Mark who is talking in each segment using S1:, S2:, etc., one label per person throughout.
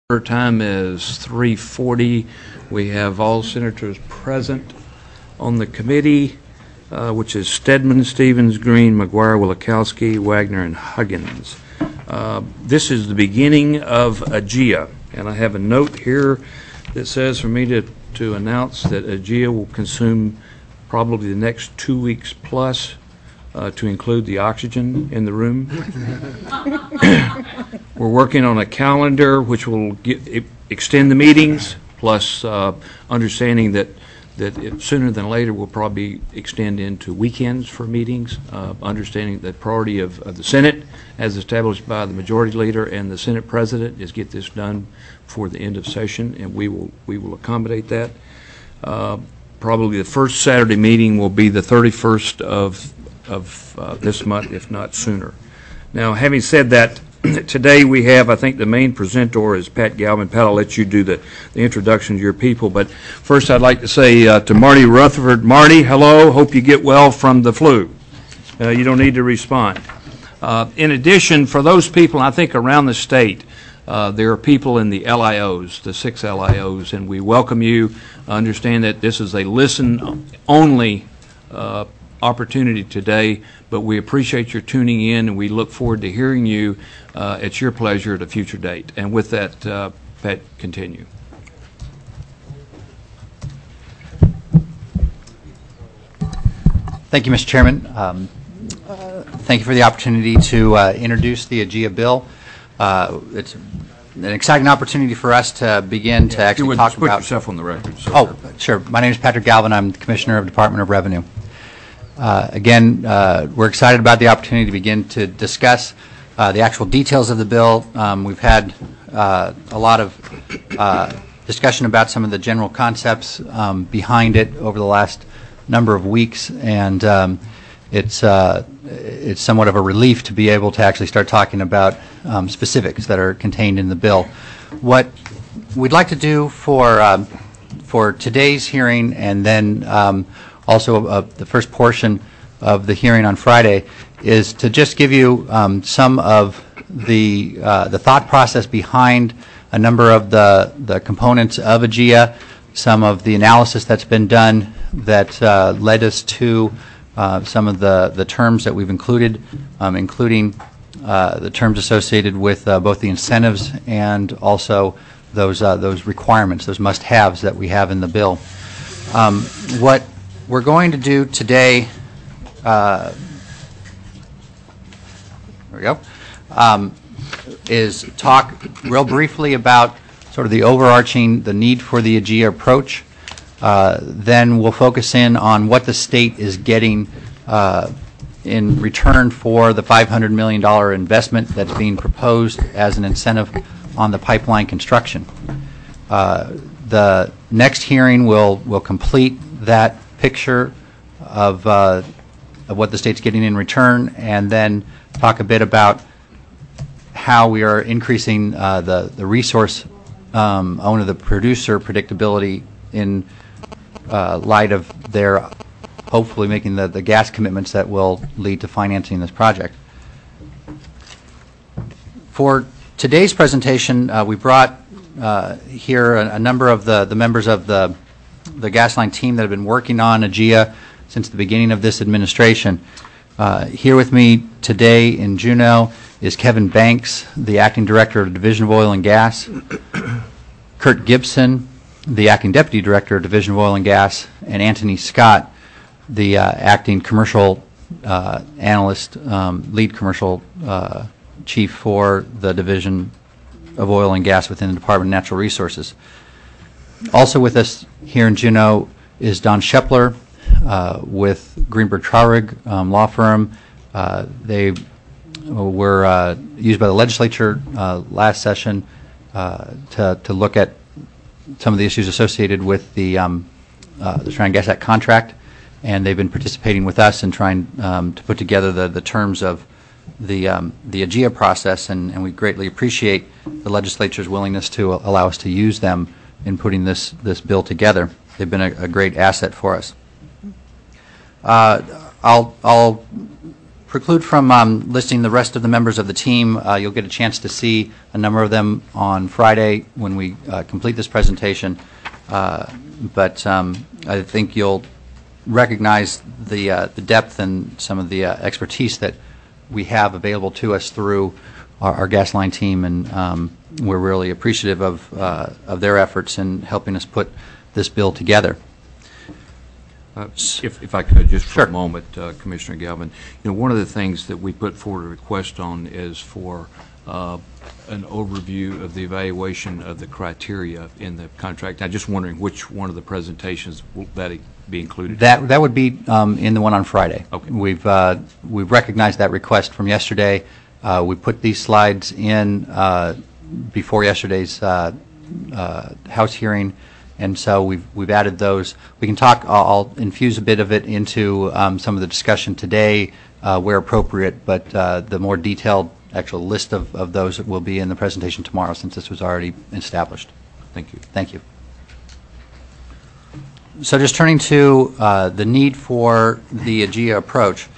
S1: Our time is 3:40. We have all senators present on the committee, which is Stedman, Stevens, Green, McGuire, Wielechowski, Wagner, and Huggins. This is the beginning of AGEA, and I have a note here that says for me to announce that AGEA will consume probably the next 2 weeks plus to include the oxygen in the room. We're working on a calendar which will extend the meetings, plus understanding that sooner than later we'll probably extend into weekends for meetings, understanding that priority of the Senate, as established by the Majority Leader and the Senate President, is get this done before the end of session, and we will accommodate that. Probably the first Saturday meeting will be the 31st of this month, if not sooner. Now, having said that, today we have, I think the main presenter is Pat Galvin. Pat, I'll let you do the introduction to your people. But first I'd like to say to Marty Rutherford, Marty, hello, hope you get well from the flu. You don't need to respond. In addition, for those people, I think around the state, there are people in the LIOs, the 6 LIOs, and we welcome you. Understand that this is a listen-only opportunity today, but we appreciate your tuning in, and we look forward to hearing you at your pleasure at a future date. And with that, Pat, continue.
S2: Thank you, Mr. Chairman. Thank you for the opportunity to introduce the AGEA bill. It's an exciting opportunity for us to begin to actually talk about.
S1: Put yourself on the record. So.
S2: Oh, sure. My name is Patrick Galvin. I'm the Commissioner of the Department of Revenue. Again, we're excited about the opportunity to begin to discuss the actual details of the bill. We've had a lot of discussion about some of the general concepts behind it over the last number of weeks, and it's somewhat of a relief to be able to actually start talking about specifics that are contained in the bill. What we'd like to do for today's hearing, and then also the first portion of the hearing on Friday, is to just give you some of the thought process behind a number of the components of AGEA, some of the analysis that's been done that led us to some of the terms that we've included, including the terms associated with both the incentives and also those requirements, those must-haves that we have in the bill. What we're going to do today, there we go, is talk real briefly about sort of the overarching, the need for the AGEA approach. Then we'll focus in on what the state is getting in return for the $500 million investment that's being proposed as an incentive on the pipeline construction. The next hearing will complete that picture of what the state's getting in return, and then talk a bit about how we are increasing the resource owner, the producer predictability in light of their hopefully making the gas commitments that will lead to financing this project. For today's presentation, we brought here a number of the members of the Gasline team that have been working on AGEA since the beginning of this administration. Here with me today in Juneau is Kevin Banks, the Acting Director of the Division of Oil and Gas, Kurt Gibson, the Acting Deputy Director of Division of Oil and Gas, and Anthony Scott, the Acting Commercial Analyst, Lead Commercial Chief for the Division of Oil and Gas within the Department of Natural Resources. Also with us here in Juneau is Don Shepler with Greenberg Traurig law firm. They were used by the legislature last session to look at some of the issues associated with the Cheyenne Gas Act contract, and they've been participating with us in trying to put together the terms of the AGEA process, and we greatly appreciate the legislature's willingness to allow us to use them in putting this bill together. They've been a great asset for us. I'll preclude from listing the rest of the members of the team. You'll get a chance to see a number of them on Friday when we complete this presentation. But I think you'll recognize the depth and some of the expertise that we have available to us through our gas line team, and we're really appreciative of their efforts in helping us put this bill together.
S1: If I could, just for
S2: Sure.
S1: a moment, Commissioner Galvin, one of the things that we put forward a request on is for an overview of the evaluation of the criteria in the contract. I'm just wondering which one of the presentations will that be included?
S2: That would be in the one on Friday.
S1: Okay.
S2: We've recognized that request from yesterday. We put these slides in before yesterday's House hearing, and so we've added those. We can talk. I'll infuse a bit of it into some of the discussion today where appropriate, but the more detailed actual list of those will be in the presentation tomorrow, since this was already established.
S1: Thank you.
S2: Thank you. So just turning to the need for the AGIA approach,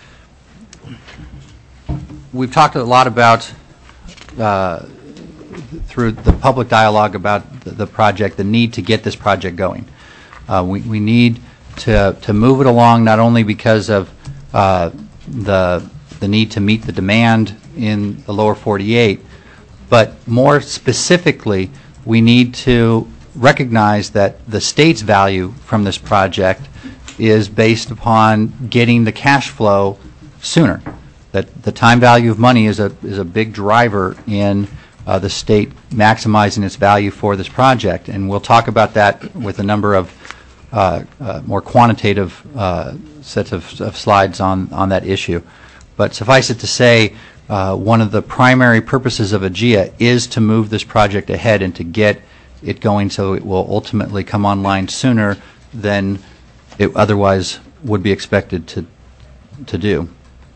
S2: we've talked a lot about, through the public dialogue about the project, the need to get this project going. We need to move it along, not only because of the need to meet the demand in the lower 48, but more specifically, we need to recognize that the state's value from this project is based upon getting the cash flow sooner. That the time value of money is a big driver in the state maximizing its value for this project, and we'll talk about that with a number of more quantitative sets of slides on that issue. But suffice it to say, one of the primary purposes of AGIA is to move this project ahead and to get it going so it will ultimately come online sooner than it otherwise would be expected to do.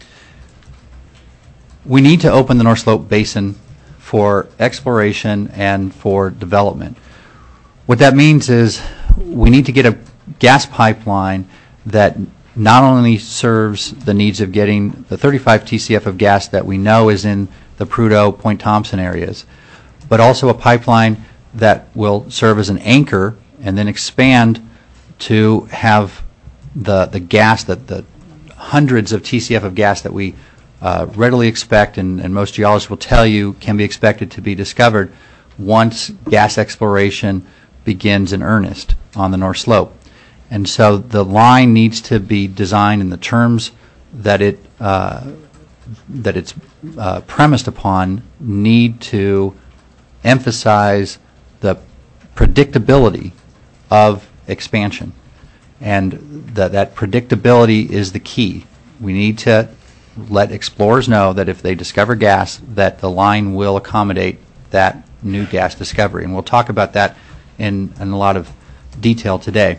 S2: We need to open the North Slope Basin for exploration and for development. What that means is we need to get a gas pipeline that not only serves the needs of getting the 35 TCF of gas that we know is in the Prudhoe, Point Thompson areas, but also a pipeline that will serve as an anchor and then expand to have the gas, the hundreds of TCF of gas that we readily expect, and most geologists will tell you can be expected to be discovered once gas exploration begins in earnest on the North Slope. And so the line needs to be designed in the terms that it's premised upon, need to emphasize the predictability of expansion. And that predictability is the key. We need to let explorers know that if they discover gas, that the line will accommodate that new gas discovery. And we'll talk about that in a lot of detail today.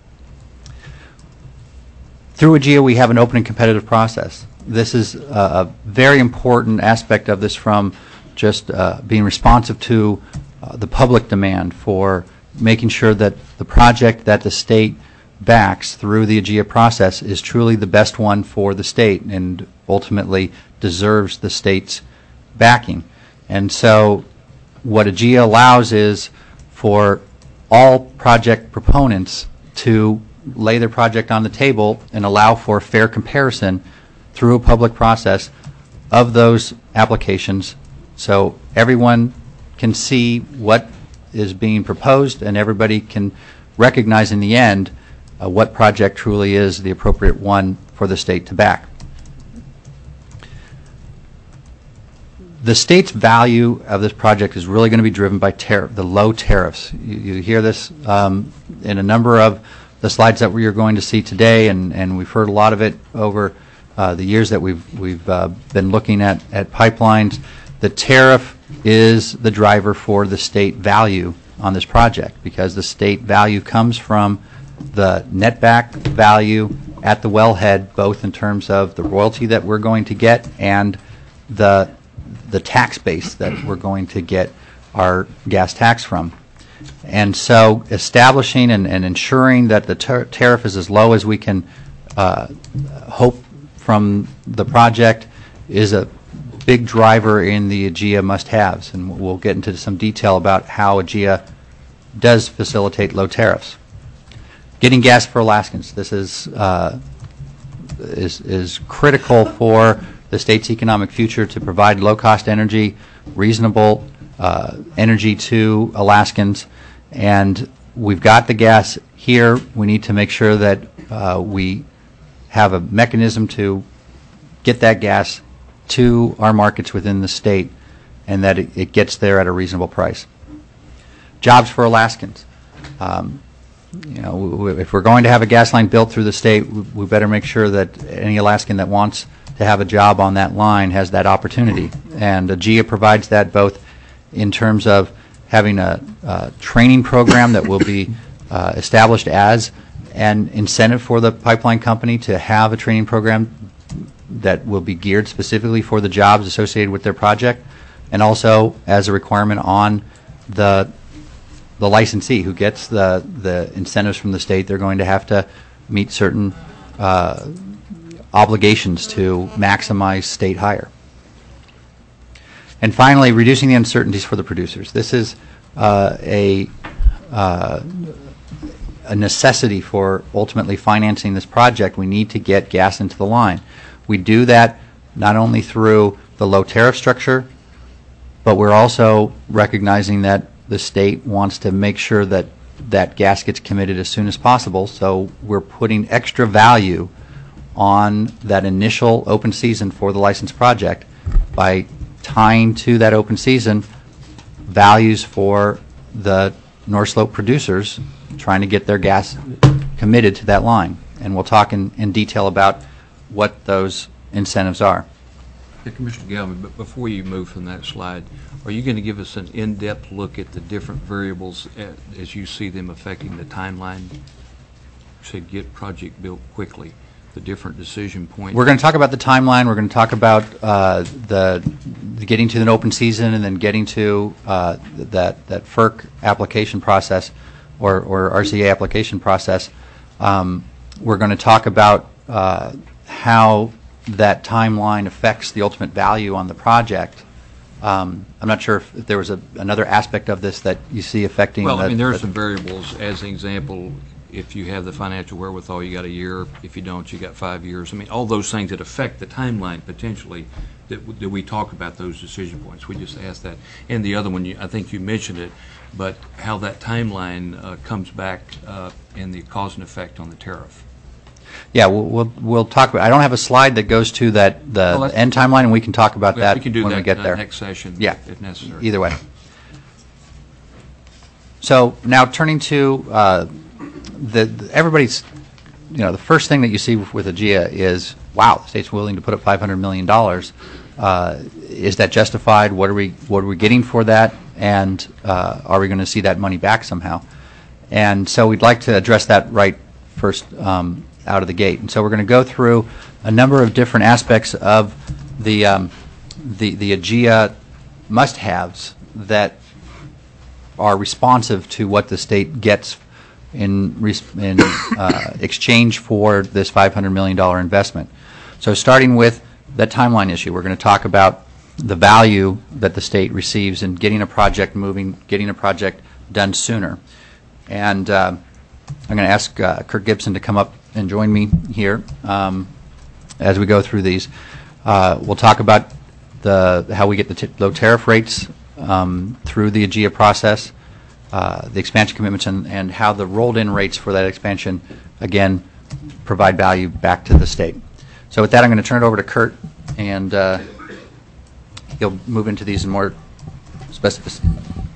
S2: Through AGIA, we have an open and competitive process. This is a very important aspect of this, from just being responsive to the public demand for making sure that the project that the state backs through the AGIA process is truly the best one for the state and ultimately deserves the state's backing. And so what AGIA allows is for all project proponents to lay their project on the table and allow for fair comparison through a public process of those applications, so everyone can see what is being proposed and everybody can recognize in the end what project truly is the appropriate one for the state to back. The state's value of this project is really going to be driven by the low tariffs. You hear this in a number of the slides that we're going to see today, and we've heard a lot of it over the years that we've been looking at pipelines. The tariff is the driver for the state value on this project, because the state value comes from the netback value at the wellhead, both in terms of the royalty that we're going to get and the tax base that we're going to get our gas tax from. And so establishing and ensuring that the tariff is as low as we can hope from the project is a big driver in the AGIA must-haves, and we'll get into some detail about how AGIA does facilitate low tariffs. Getting gas for Alaskans. This is critical for the state's economic future to provide low-cost energy, reasonable energy to Alaskans, and we've got the gas here. We need to make sure that we have a mechanism to get that gas to our markets within the state and that it gets there at a reasonable price. Jobs for Alaskans. If we're going to have a gas line built through the state, we better make sure that any Alaskan that wants to have a job on that line has that opportunity. And AGIA provides that both in terms of having a training program that will be established as an incentive for the pipeline company to have a training program that will be geared specifically for the jobs associated with their project, and also as a requirement on the licensee who gets the incentives from the state. They're going to have to meet certain obligations to maximize state hire. And finally, reducing the uncertainties for the producers. This is a necessity for ultimately financing this project. We need to get gas into the line. We do that not only through the low tariff structure, but we're also recognizing that the state wants to make sure that that gas gets committed as soon as possible, so we're putting extra value on that initial open season for the licensed project by tying to that open season values for the North Slope producers trying to get their gas committed to that line. And we'll talk in detail about what those incentives are.
S1: Yeah, Commissioner Galvin, but before you move from that slide, are you going to give us an in-depth look at the different variables as you see them affecting the timeline to get project built quickly, the different decision points?
S2: We're going to talk about the timeline. We're going to talk about the getting to an open season and then getting to that FERC application process or RCA application process. We're going to talk about how that timeline affects the ultimate value on the project. I'm not sure if there was another aspect of this that you see affecting.
S1: Well, I mean, there are some variables. As an example, if you have the financial wherewithal, you got a year. If you don't, you got 5 years. I mean, all those things that affect the timeline potentially that we talk about those decision points. We just asked that. And the other one, I think you mentioned it, but how that timeline comes back and the cause and effect on the tariff.
S2: Yeah, we'll talk about. I don't have a slide that goes to the end timeline, and we can talk about that
S1: we can do
S2: when
S1: that
S2: we get there.
S1: Next session,
S2: yeah,
S1: if necessary.
S2: Either way. So now turning to everybody's, the first thing that you see with AGIA is, wow, the state's willing to put up $500 million. Is that justified? What are we getting for that? And are we going to see that money back somehow? And so we'd like to address that right first out of the gate. And so we're going to go through a number of different aspects of the AGIA must-haves that are responsive to what the state gets in exchange for this $500 million investment. So starting with that timeline issue, we're going to talk about the value that the state receives in getting a project moving, getting a project done sooner. And I'm going to ask Kurt Gibson to come up and join me here as we go through these. We'll talk about how we get the low tariff rates through the AGIA process, the expansion commitments, and how the rolled-in rates for that expansion, again, provide value back to the state. So with that, I'm going to turn it over to Kurt, and he'll move into these in more specificity.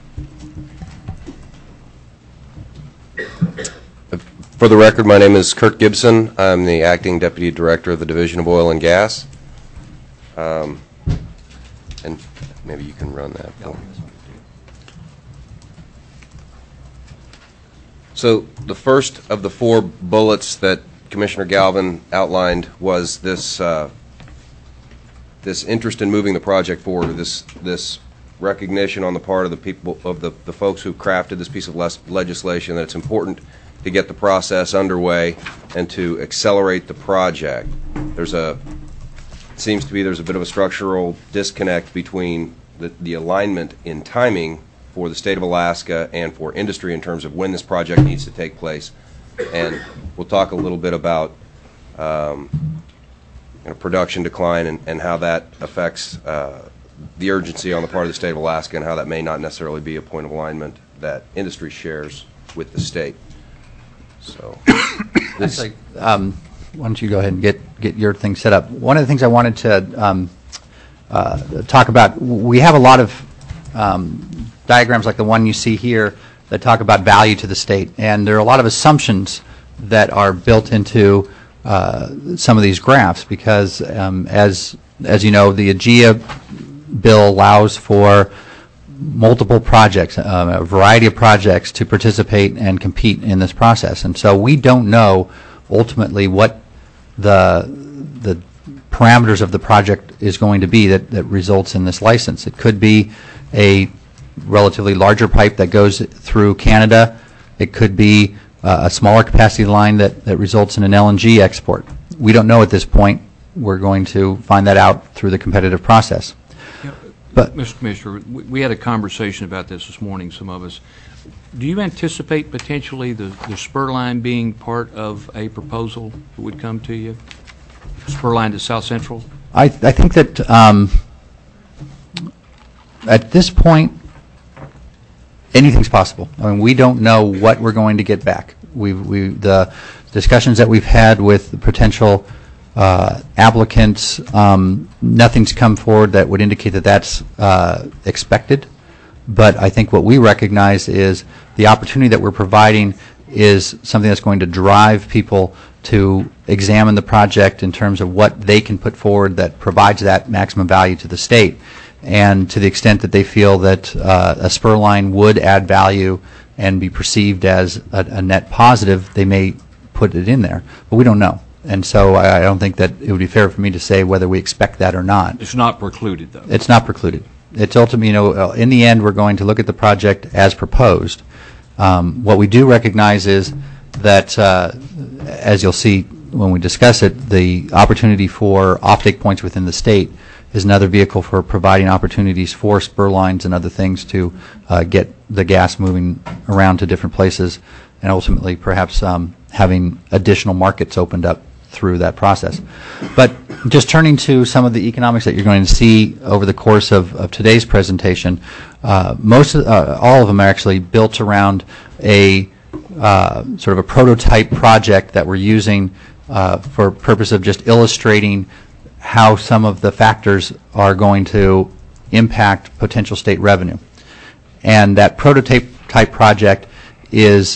S3: For the record, my name is Kurt Gibson. I'm the Acting Deputy Director of the Division of Oil and Gas. And maybe you can run that. So the first of the 4 bullets that Commissioner Galvin outlined was this this interest in moving the project forward, this recognition on the part of the people, of the folks who crafted this piece of legislation, that it's important to get the process underway and to accelerate the project. There's a seems to be there's a bit of a structural disconnect between the alignment in timing for the state of Alaska and for industry in terms of when this project needs to take place. And we'll talk a little bit about production decline and how that affects the urgency on the part of the state of Alaska, and how that may not necessarily be a point of alignment that industry shares with the state. So,
S2: Actually, why don't you go ahead and get your thing set up? One of the things I wanted to talk about, we have a lot of diagrams like the one you see here that talk about value to the state, and there are a lot of assumptions that are built into some of these graphs because, as you know, the AGIA bill allows for multiple projects, a variety of projects to participate and compete in this process. And so we don't know ultimately what the parameters of the project is going to be that results in this license. It could be a relatively larger pipe that goes through Canada. It could be a smaller capacity line that results in an LNG export. We don't know at this point. We're going to find that out through the competitive process. But,
S1: Mr. Commissioner, we had a conversation about this morning, some of us. Do you anticipate potentially the spur line being part of a proposal that would come to you? Spur line to South Central?
S2: I think that at this point, anything's possible. I mean, we don't know what we're going to get back. The discussions that we've had with the potential applicants, nothing's come forward that would indicate that that's expected. But I think what we recognize is the opportunity that we're providing is something that's going to drive people to examine the project in terms of what they can put forward that provides that maximum value to the state. And to the extent that they feel that a spur line would add value and be perceived as a net positive, they may put it in there. But we don't know. And so I don't think that it would be fair for me to say whether we expect that or not.
S1: It's not precluded, though.
S2: It's not precluded. It's ultimately, in the end, we're going to look at the project as proposed. What we do recognize is that, as you'll see when we discuss it, the opportunity for offtake points within the state is another vehicle for providing opportunities for spur lines and other things to get the gas moving around to different places, and ultimately perhaps having additional markets opened up through that process. But just turning to some of the economics that you're going to see over the course of today's presentation, all of them are actually built around a sort of a prototype project that we're using for purpose of just illustrating how some of the factors are going to impact potential state revenue. And that prototype type project is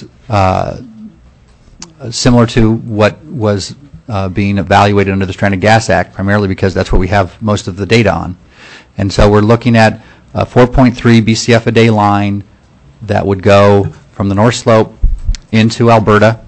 S2: similar to what was being evaluated under the Stranded Gas Act, primarily because that's what we have most of the data on. And so we're looking at a 4.3 BCF a day line that would go from the North Slope into Alberta.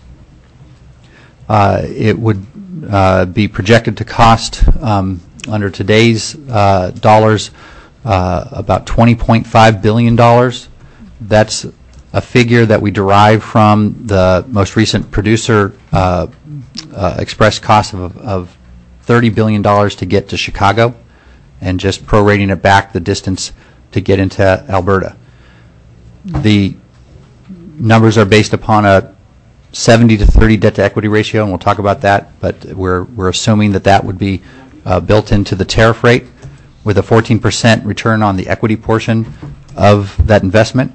S2: It would be projected to cost, under today's dollars, about $20.5 billion. That's a figure that we derive from the most recent producer express cost of $30 billion to get to Chicago, and just prorating it back the distance to get into Alberta. The numbers are based upon a 70 to 30 debt to equity ratio, and we'll talk about that, but we're assuming that that would be built into the tariff rate with a 14% return on the equity portion of that investment.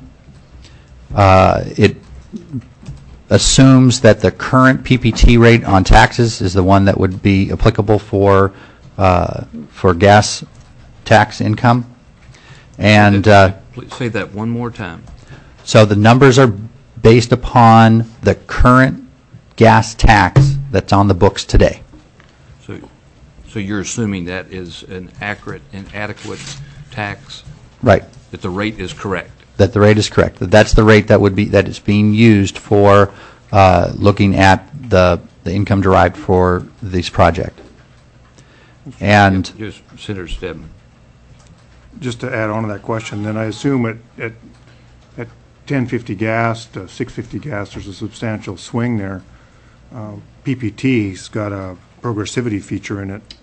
S2: It assumes that the current PPT rate on taxes is the one that would be applicable for gas tax income. And
S1: Please say that one more time.
S2: so the numbers are based upon the current gas tax that's on the books today.
S1: So you're assuming that is an accurate and adequate tax?
S2: Right.
S1: That the rate is correct?
S2: That the rate is correct. That's the rate that is being used for looking at the income derived for this project. And
S1: Just Senator Stedman.
S4: Just to add on to that question, then I assume at 1050 gas to 650 gas, there's a substantial swing there. PPT's got a progressivity feature in it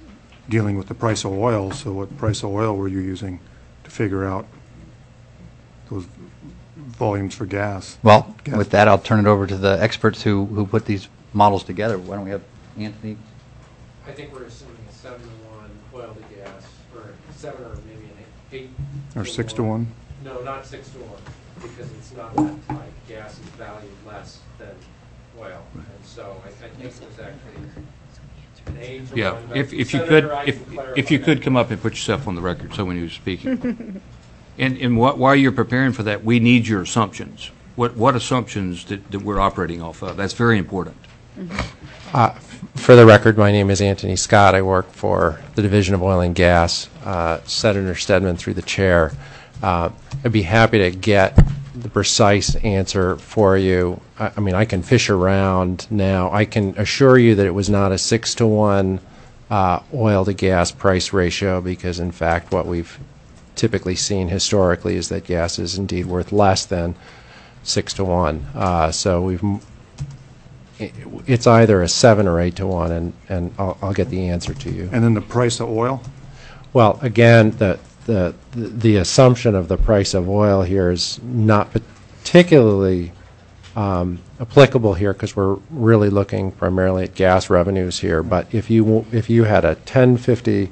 S4: dealing with the price of oil, so what price of oil were you using to figure out those volumes for gas?
S2: Well,
S4: Gas.
S2: with that, I'll turn it over to the experts who put these models together. Why don't we have Anthony?
S5: I think we're assuming a 7 to 1 oil to gas, or 7 or maybe an 8.
S4: Or 6 to 1?
S5: No, not 6 to 1, because it's not that tight. Gas is valued less than oil, and so I think it was actually an 8 to
S1: Yeah,
S5: 1. but
S1: if you
S5: Senator,
S1: could,
S5: I can
S1: if
S5: clarify
S1: you could
S5: that.
S1: come up and put yourself on the record, so when you're speaking. And while you're preparing for that, we need your assumptions. What assumptions that we're operating off of? That's very important.
S6: For the record, my name is Anthony Scott. I work for the Division of Oil and Gas. Senator Stedman through the chair. I'd be happy to get the precise answer for you. I mean, I can fish around now. I can assure you that it was not a 6 to 1 oil to gas price ratio, because in fact what we've typically seen historically is that gas is indeed worth less than 6 to 1. So it's either a 7 or 8 to 1, and I'll get the answer to you.
S4: And then the price of oil?
S6: Well, again, the assumption of the price of oil here is not particularly applicable here, because we're really looking primarily at gas revenues here. But if you had a 10.50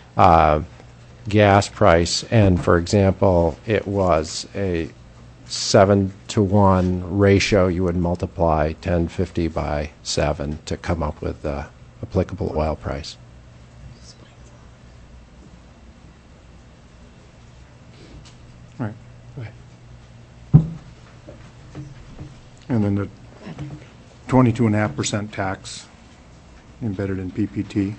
S6: gas price, and for example it was a 7 to 1 ratio, you would multiply 10.50 by 7 to come up with the applicable oil price.
S4: Right. And then the 22.5% tax embedded in PPT,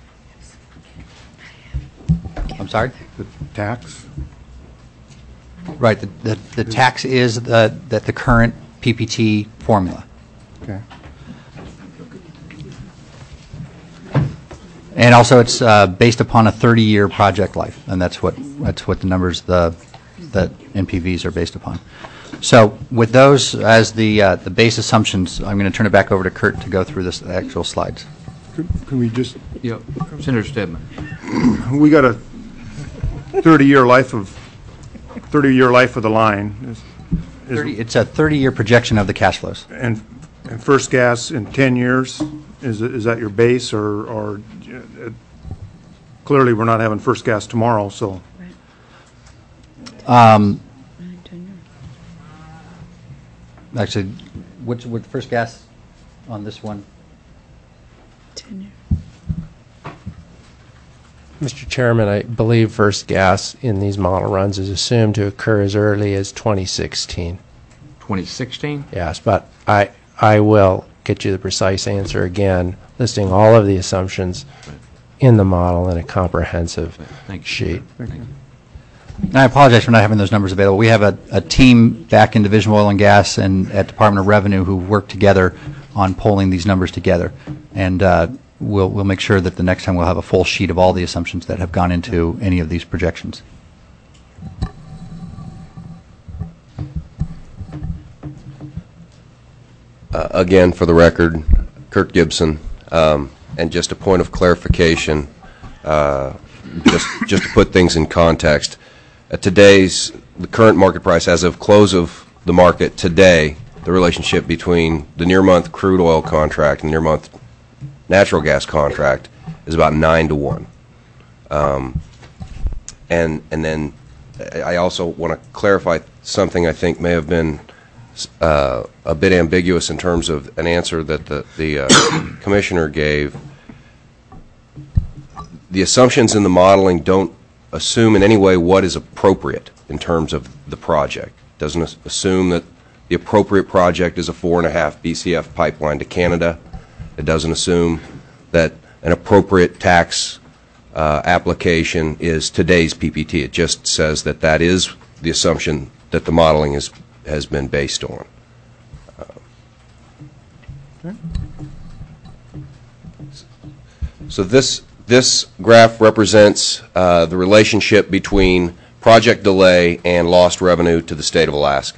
S2: I'm sorry?
S4: the tax?
S2: Right, the tax is the current PPT formula.
S4: Okay.
S2: And also, it's based upon a 30-year project life, and that's what the numbers that NPVs are based upon. So, with those as the base assumptions, I'm going to turn it back over to Kurt to go through the actual slides.
S4: Can we just,
S1: Yeah, Senator Stedman.
S4: we got a 30-year life of the line.
S2: It's a 30-year projection of the cash flows.
S4: And first gas in 10 years, is that your base, or clearly we're not having first gas tomorrow, so.
S2: Actually, what's the first gas on this one?
S6: Mr. Chairman, I believe first gas in these model runs is assumed to occur as early as 2016.
S1: 2016?
S6: Yes, but I will get you the precise answer again, listing all of the assumptions in the model in a comprehensive
S1: Thank you.
S6: sheet.
S1: Thank you.
S2: And I apologize for not having those numbers available. We have a team back in Division of Oil and Gas and at Department of Revenue who work together on pulling these numbers together. And we'll make sure that the next time we'll have a full sheet of all the assumptions that have gone into any of these projections.
S3: Again, for the record, Kurt Gibson, and just a point of clarification, just to put things in context. The current market price, as of close of the market today, the relationship between the near-month crude oil contract and the near-month natural gas contract is about 9 to 1. And then I also want to clarify something I think may have been a bit ambiguous in terms of an answer that the commissioner gave. The assumptions in the modeling don't assume in any way what is appropriate in terms of the project. It doesn't assume that the appropriate project is a 4.5 BCF pipeline to Canada. It doesn't assume that an appropriate tax application is today's PPT. It just says that that is the assumption that the modeling has been based on. So this graph represents the relationship between project delay and lost revenue to the state of Alaska.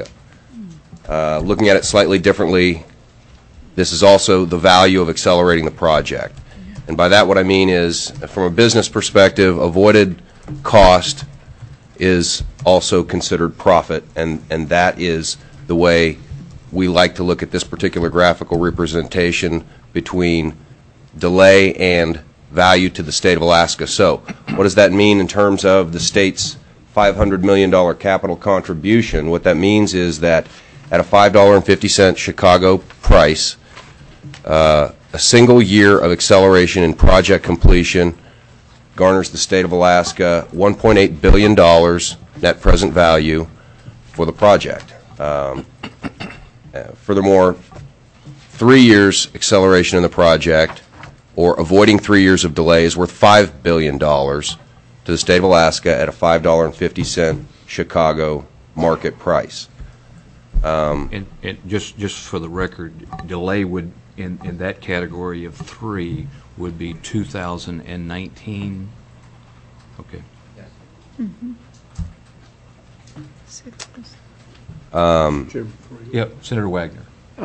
S3: Looking at it slightly differently, this is also the value of accelerating the project. And by that what I mean is, from a business perspective, avoided cost is also considered profit, and that is the way we like to look at this particular graphical representation between delay and value to the state of Alaska. So what does that mean in terms of the state's $500 million capital contribution? What that means is that at a $5.50 Chicago price, a single year of acceleration in project completion garners the state of Alaska $1.8 billion net present value for the project. Furthermore, 3 years acceleration in the project, or avoiding 3 years of delay, is worth $5 billion to the state of Alaska at a $5.50 Chicago market price.
S1: And just for the record, delay would, in that category of 3, would be 2019? Okay. Yep, Senator Wagner.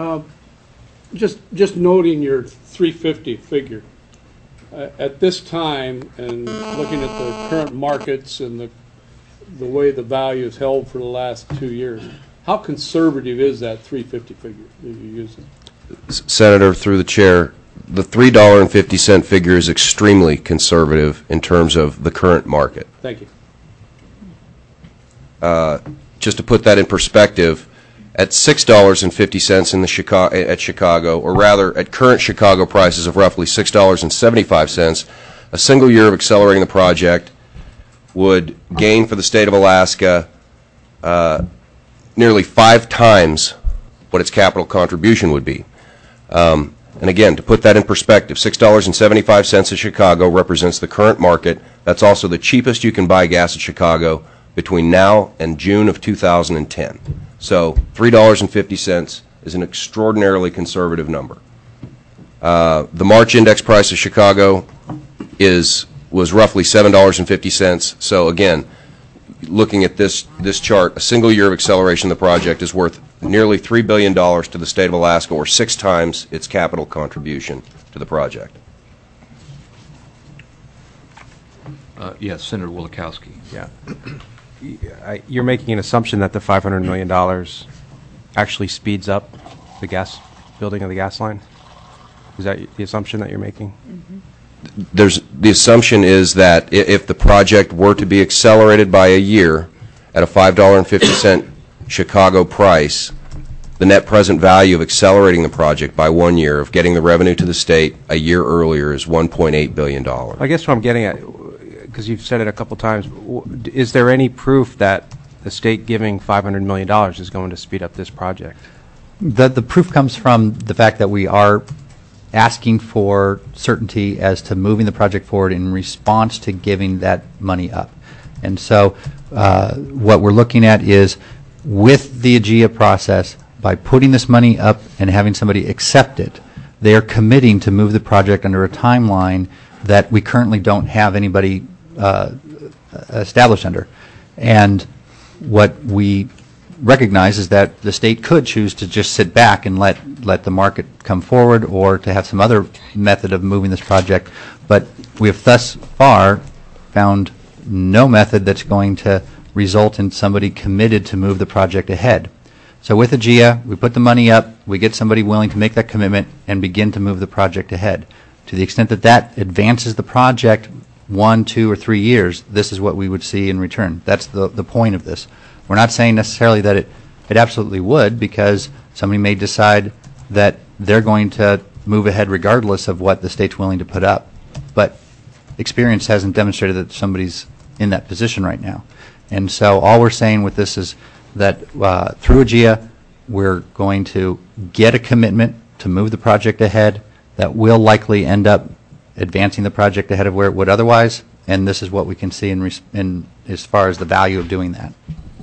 S7: Just noting your 350 figure. At this time, and looking at the current markets and the way the value is held for the last 2 years, how conservative is that 350 figure that you're using?
S3: Senator, through the chair, the $3.50 figure is extremely conservative in terms of the current market.
S7: Thank you.
S3: Just to put that in perspective, at $6.50 in the Chicago, or rather at current Chicago prices of roughly $6.75, a single year of accelerating the project would gain for the state of Alaska nearly 5 times what its capital contribution would be. And again, to put that in perspective, $6.75 in Chicago represents the current market. That's also the cheapest you can buy gas in Chicago between now and June of 2010. So $3.50 is an extraordinarily conservative number. The March index price of Chicago was roughly $7.50. So again, looking at this chart, a single year of acceleration of the project is worth nearly $3 billion to the state of Alaska, or 6 times its capital contribution to the project.
S1: Yes, Senator Wielechowski.
S6: Yeah. You're making an assumption that the $500 million actually speeds up the gas building of the gas line? Is that the assumption that you're making?
S3: The assumption is that if the project were to be accelerated by a year at a $5.50 Chicago price, the net present value of accelerating the project by 1 year, of getting the revenue to the state a year earlier, is $1.8 billion.
S6: I guess what I'm getting at, because you've said it a couple times, is there any proof that the state giving $500 million is going to speed up this project?
S2: The proof comes from the fact that we are asking for certainty as to moving the project forward in response to giving that money up. And so what we're looking at is, with the AGIA process, by putting this money up and having somebody accept it, they are committing to move the project under a timeline that we currently don't have anybody established under. And what we recognize is that the state could choose to just sit back and let the market come forward, or to have some other method of moving this project. But we have thus far found no method that's going to result in somebody committed to move the project ahead. So with AGIA, we put the money up, we get somebody willing to make that commitment and begin to move the project ahead. To the extent that that advances the project 1, 2, or 3 years, this is what we would see in return. That's the point of this. We're not saying necessarily that it absolutely would, because somebody may decide that they're going to move ahead regardless of what the state's willing to put up. But experience hasn't demonstrated that somebody's in that position right now. And so all we're saying with this is that through AGIA, we're going to get a commitment to move the project ahead that will likely end up advancing the project ahead of where it would otherwise, and this is what we can see in as far as the value of doing that.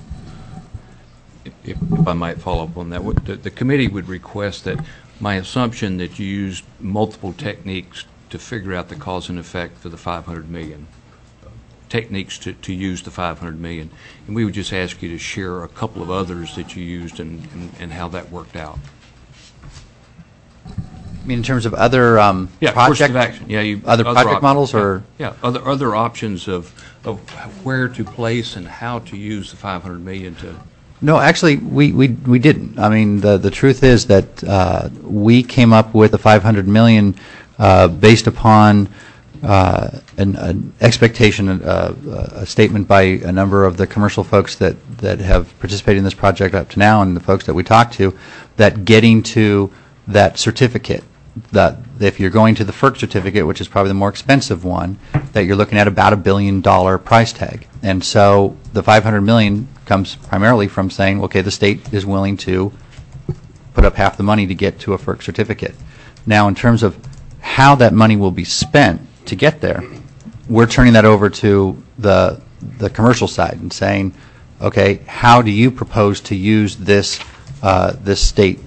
S1: If I might follow up on that, the committee would request that my assumption that you used multiple techniques to figure out the cause and effect for the $500 million, techniques to use the $500 million, and we would just ask you to share a couple of others that you used and how that worked out.
S2: mean, in terms of other
S1: Yeah, course
S2: project,
S1: of action. Yeah,
S2: other project
S1: options.
S2: models, or
S1: Yeah, other options of where to place and how to use the 500 million to.
S2: no, actually, we didn't. I mean, the truth is that we came up with the 500 million based upon an expectation, a statement by a number of the commercial folks that have participated in this project up to now, and the folks that we talked to, that getting to that certificate, that if you're going to the FERC certificate, which is probably the more expensive one, that you're looking at about $1 billion price tag. And so the 500 million comes primarily from saying, okay, the state is willing to put up half the money to get to a FERC certificate. Now, in terms of how that money will be spent to get there, we're turning that over to the commercial side and saying, okay, how do you propose to use this this state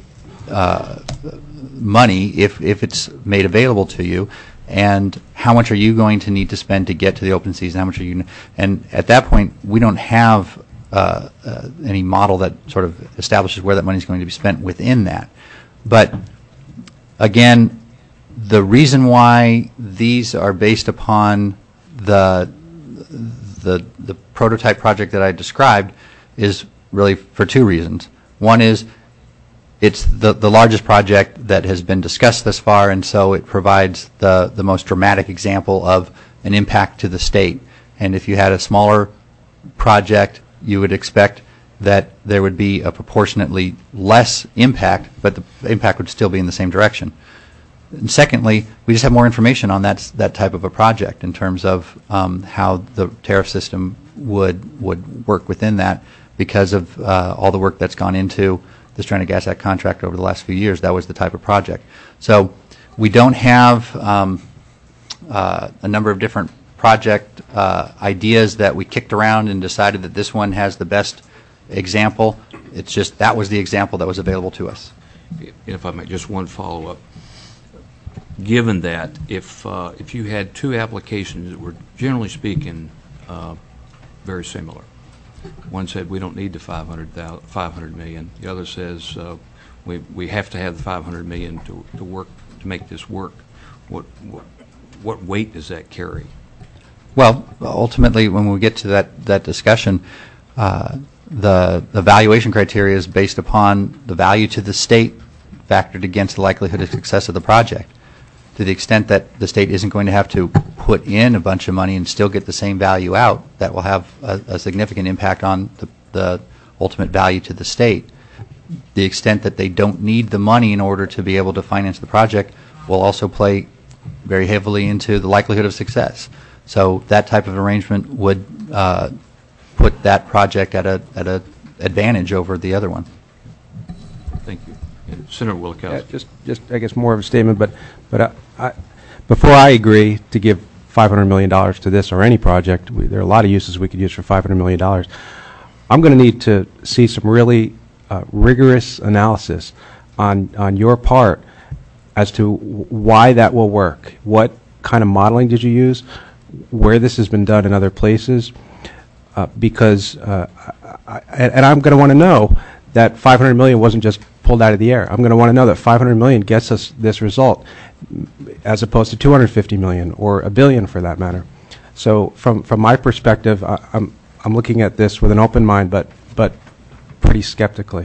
S2: money if it's made available to you, and how much are you going to need to spend to get to the open season? How much are you? And at that point, we don't have any model that sort of establishes where that money is going to be spent within that. But again, the reason why these are based upon the prototype project that I described is really for two reasons. One is it's the largest project that has been discussed thus far, and so it provides the most dramatic example of an impact to the state. And if you had a smaller project, you would expect that there would be a proportionately less impact, but the impact would still be in the same direction. And secondly, we just have more information on that type of a project in terms of how the tariff system would work within that, because of all the work that's gone into the Stranded Gas Act contract over the last few years. That was the type of project. So we don't have a number of different project ideas that we kicked around and decided that this one has the best example. It's just that was the example that was available to us.
S1: If I may, just one follow-up. Given that, if you had two applications that were, generally speaking, very similar, one said we don't need the 500 million. The other says we have to have the 500 million to work, to make this work. What weight does that carry?
S2: Well, ultimately, when we get to that discussion, the valuation criteria is based upon the value to the state factored against the likelihood of success of the project. To the extent that the state isn't going to have to put in a bunch of money and still get the same value out, that will have a significant impact on the ultimate value to the state. The extent that they don't need the money in order to be able to finance the project will also play very heavily into the likelihood of success. So that type of arrangement would put that project at a advantage over the other one.
S1: Thank you. And Senator Wilkowski.
S8: Yeah, just I guess more of a statement, but before I agree to give $500 million to this or any project, there are a lot of uses we could use for $500 million. I'm going to need to see some really rigorous analysis on your part as to why that will work. What kind of modeling did you use? Where this has been done in other places? Because I'm going to want to know that 500 million wasn't just pulled out of the air. I'm going to want to know that 500 million gets us this result, as opposed to 250 million or $1 billion for that matter. So from my perspective, I'm looking at this with an open mind, but pretty skeptically.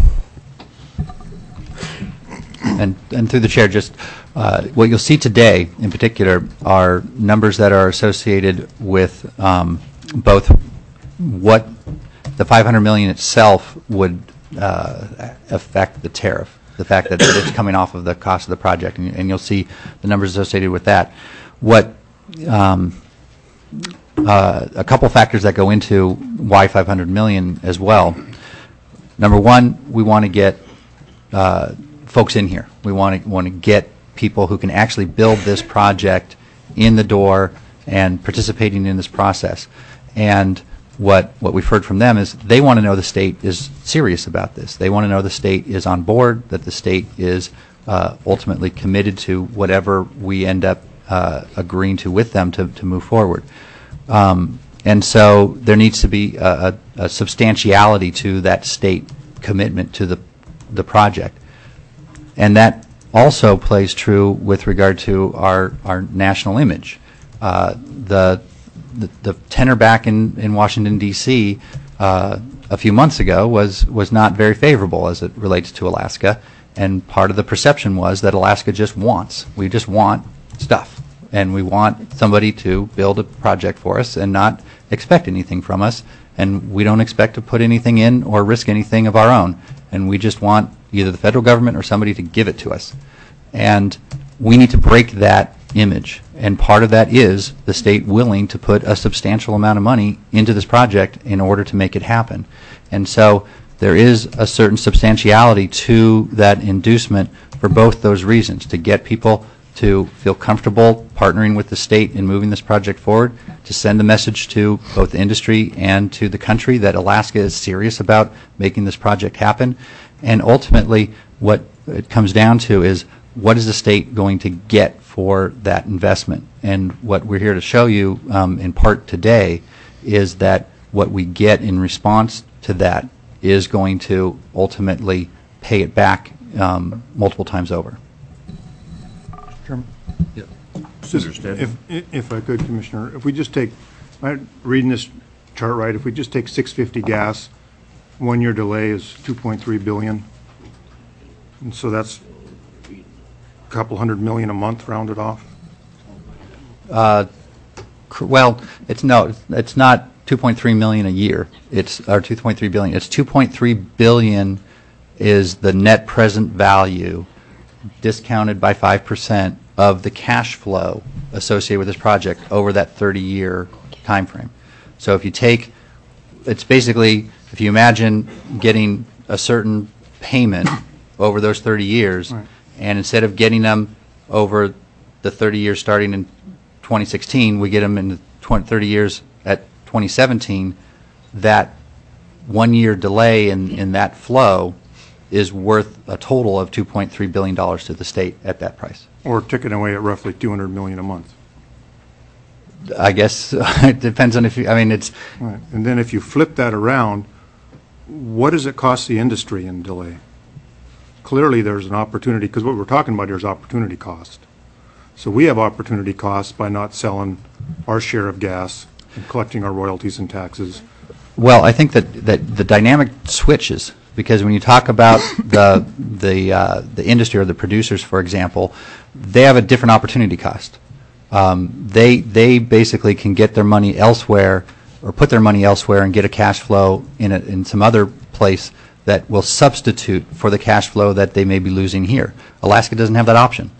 S2: And through the chair, just what you'll see today, in particular, are numbers that are associated with both what the 500 million itself would affect the tariff, the fact that it's coming off of the cost of the project, and you'll see the numbers associated with that. What a couple factors that go into why 500 million as well. Number one, we want to get folks in here. We want to get people who can actually build this project in the door and participating in this process. And what we've heard from them is they want to know the state is serious about this. They want to know the state is on board, that the state is ultimately committed to whatever we end up agreeing to with them to move forward. And so there needs to be a substantiality to that state commitment to the project. And that also plays true with regard to our national image. The tenor back in Washington, D.C. A few months ago was not very favorable as it relates to Alaska, and part of the perception was that Alaska just wants. We just want stuff, and we want somebody to build a project for us and not expect anything from us, and we don't expect to put anything in or risk anything of our own, and we just want either the federal government or somebody to give it to us. And we need to break that image, and part of that is the state willing to put a substantial amount of money into this project in order to make it happen. And so there is a certain substantiality to that inducement for both those reasons, to get people to feel comfortable partnering with the state in moving this project forward, to send a message to both the industry and to the country that Alaska is serious about making this project happen. And ultimately, what it comes down to is, what is the state going to get for that investment? And what we're here to show you in part today is that what we get in response to that is going to ultimately pay it back multiple times over.
S4: If I could, Commissioner, if we just take, I'm reading this chart right, if we just take 650 gas, 1 year delay is $2.3 billion. And so that's a couple $100 million a month rounded off.
S2: Well, it's not 2.3 million a year. It's or 2.3 billion. It's 2.3 billion is the net present value discounted by 5% of the cash flow associated with this project over that 30-year time frame. So if you take, it's basically, if you imagine getting a certain payment over those 30 years,
S4: right,
S2: and instead of getting them over the 30 years starting in 2016, we get them in the 30 years at 2017, that 1 year delay in that flow is worth a total of $2.3 billion to the state at that price.
S4: Or ticking away at roughly $200 million a month.
S2: I guess it depends on if you, I mean, it's...
S4: Right. And then if you flip that around, what does it cost the industry in delay? Clearly there's an opportunity, because what we're talking about here is opportunity cost. So we have opportunity costs by not selling our share of gas and collecting our royalties and taxes.
S2: Well, I think that the dynamic switches, because when you talk about the industry or the producers, for example, they have a different opportunity cost. They basically can get their money elsewhere or put their money elsewhere and get a cash flow in some other place that will substitute for the cash flow that they may be losing here. Alaska doesn't have that option.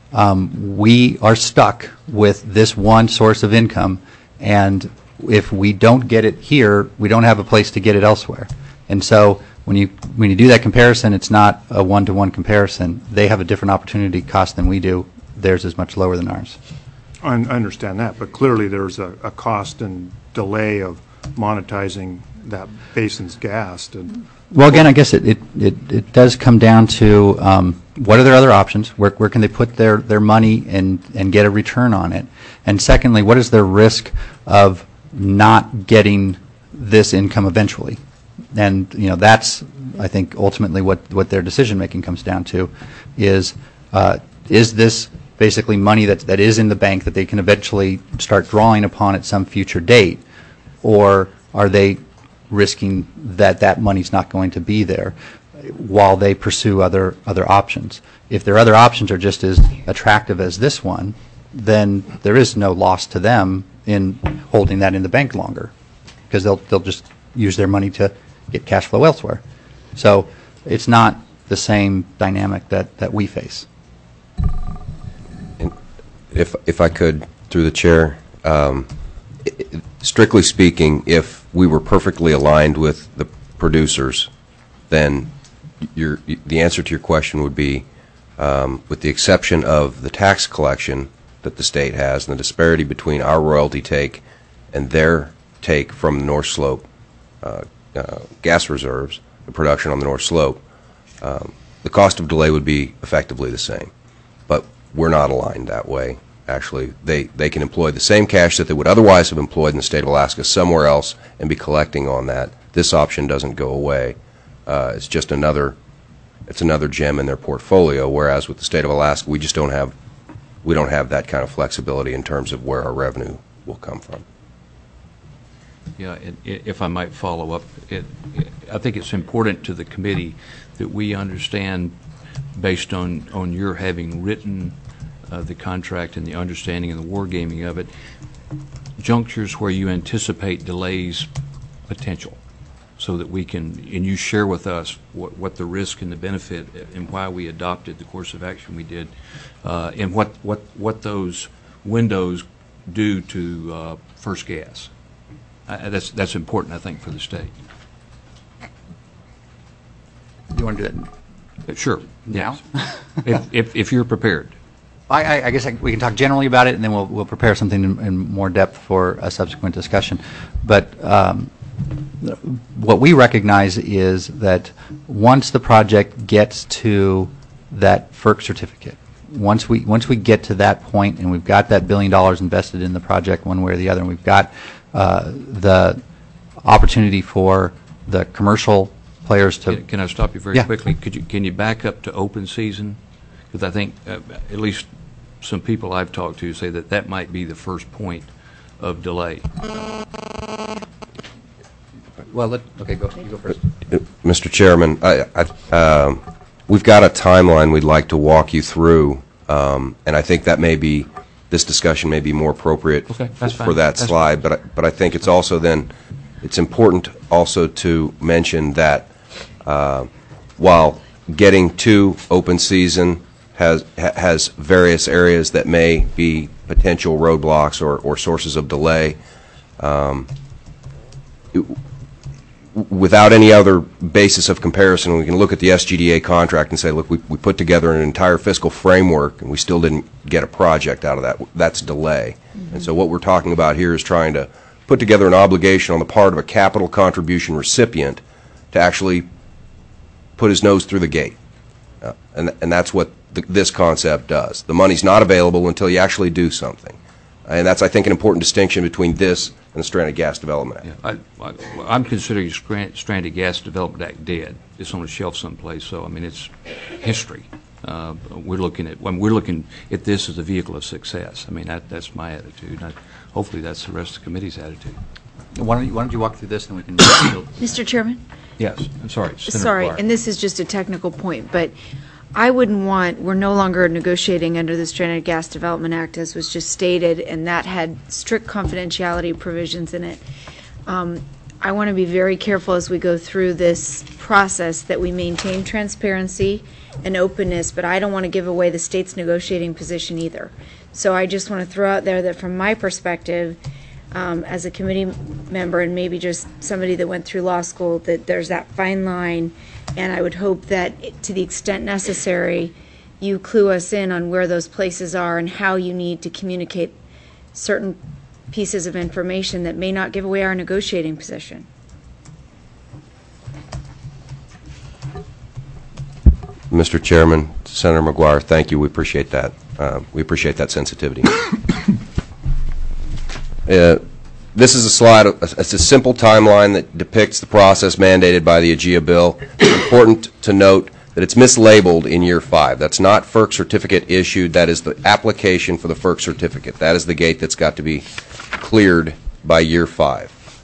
S2: We are stuck with this one source of income, and if we don't get it here, we don't have a place to get it elsewhere. And so when you do that comparison, it's not a one-to-one comparison. They have a different opportunity cost than we do. Theirs is much lower than ours.
S4: I understand that, but clearly there's a cost and delay of monetizing that basin's gas.
S2: Well, again, I guess it does come down to what are their other options? Where can they put their money and get a return on it? And secondly, what is their risk of not getting this income eventually? And that's, I think, ultimately what their decision making comes down to is this basically money that is in the bank that they can eventually start drawing upon at some future date, or are they risking that money's not going to be there while they pursue other options? If their other options are just as attractive as this one, then there is no loss to them in holding that in the bank longer, because they'll just use their money to get cash flow elsewhere. So it's not the same dynamic that we face.
S3: And if I could, through the chair, strictly speaking, if we were perfectly aligned with the producers, then the answer to your question would be, with the exception of the tax collection that the state has and the disparity between our royalty take and their take from the North Slope gas reserves, the production on the North Slope, the cost of delay would be effectively the same. But we're not aligned that way. Actually, they can employ the same cash that they would otherwise have employed in the state of Alaska somewhere else and be collecting on that. This option doesn't go away. It's just another it's another gem in their portfolio. Whereas with the state of Alaska, we just don't have that kind of flexibility in terms of where our revenue will come from.
S1: Yeah, if I might follow up, I think it's important to the committee that we understand, based on your having written the contract and the understanding and the wargaming of it, junctures where you anticipate delays potential, so that we can, and you share with us what the risk and the benefit and why we adopted the course of action we did, and what those windows do to first gas. That's important, I think, for the state.
S2: You want to do that
S1: Sure.
S2: now?
S1: Yes. if you're prepared.
S2: I guess we can talk generally about it, and then we'll prepare something in more depth for a subsequent discussion. But what we recognize is that once the project gets to that FERC certificate, once we get to that point and we've got that $1 billion invested in the project one way or the other, and we've got the opportunity for the commercial players to...
S1: Can I stop you very quickly? Can you back up to open season? Because I think at least some people I've talked to say that might be the first point of delay.
S2: Well, you go first.
S3: Mr. Chairman, we've got a timeline we'd like to walk you through, and I think that this discussion may be more appropriate for that slide. But I think it's also it's important also to mention that while getting to open season has various areas that may be potential roadblocks or sources of delay, without any other basis of comparison, we can look at the SGDA contract and say, look, we put together an entire fiscal framework and we still didn't get a project out of that. That's delay. Mm-hmm. And so what we're talking about here is trying to put together an obligation on the part of a capital contribution recipient to actually put his nose through the gate. And that's what this concept does. The money's not available until you actually do something. And that's, I think, an important distinction between this and the Stranded Gas Development Act.
S1: Yeah, I'm considering Stranded Gas Development Act dead. It's on a shelf someplace, so I mean it's history. We're looking at this as a vehicle of success. I mean that's my attitude. Hopefully that's the rest of the committee's attitude.
S2: Why don't you walk through this and we can...
S9: Mr. Chairman?
S1: Yes, I'm sorry.
S9: Sorry, and this is just a technical point, but I wouldn't want, we're no longer negotiating under the Stranded Gas Development Act, as was just stated, and that had strict confidentiality provisions in it. I want to be very careful as we go through this process that we maintain transparency and openness, but I don't want to give away the state's negotiating position either. So I just want to throw out there that from my perspective, as a committee member and maybe just somebody that went through law school, that there's that fine line, and I would hope that to the extent necessary, you clue us in on where those places are and how you need to communicate certain pieces of information that may not give away our negotiating position.
S3: Mr. Chairman, Senator McGuire, thank you. We appreciate that. We appreciate that sensitivity. This is a slide. It's a simple timeline that depicts the process mandated by the AGIA bill. It's important to note that it's mislabeled in year 5. That's not FERC certificate issued. That is the application for the FERC certificate. That is the gate that's got to be cleared by year 5.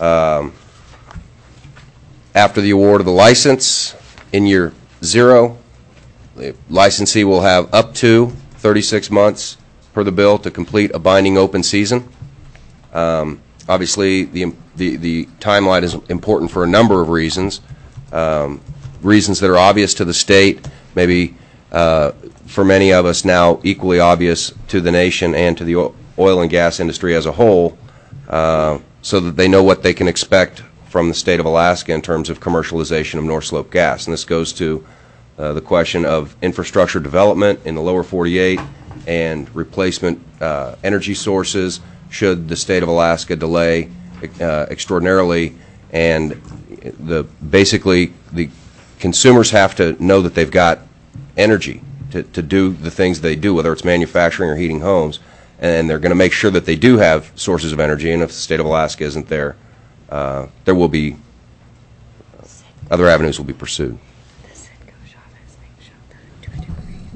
S3: After the award of the license in year 0, the licensee will have up to 36 months per the bill to complete a binding open season. Obviously, the timeline is important for a number of reasons. Reasons that are obvious to the state, maybe for many of us now equally obvious to the nation and to the oil and gas industry as a whole, so that they know what they can expect from the state of Alaska in terms of commercialization of North Slope gas. And this goes to the question of infrastructure development in the lower 48 and replacement energy sources should the state of Alaska delay extraordinarily. And basically the consumers have to know that they've got energy to do the things they do, whether it's manufacturing or heating homes, and they're going to make sure that they do have sources of energy. And if the state of Alaska isn't there, there will be other avenues will be pursued.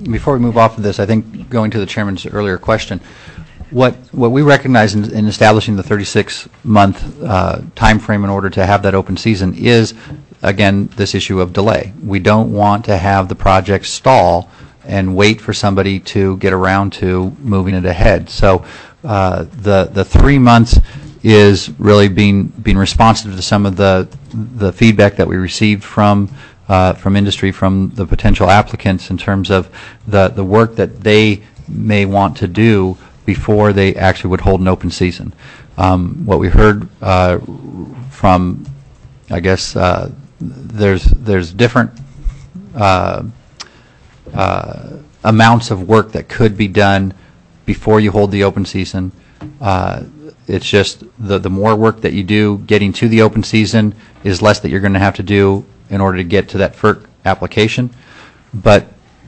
S2: before we move off of this, I think going to the chairman's earlier question, what we recognize in establishing the 36-month time frame in order to have that open season is, again, this issue of delay. We don't want to have the project stall and wait for somebody to get around to moving it ahead. So the 3 months is really being responsive to some of the feedback that we received from industry, from the potential applicants in terms of the work that they may want to do before they actually would hold an open season. What we heard from, I guess, there's different amounts of work that could be done before you hold the open season. It's just the more work that you do getting to the open season is less that you're going to have to do in order to get to that FERC application. But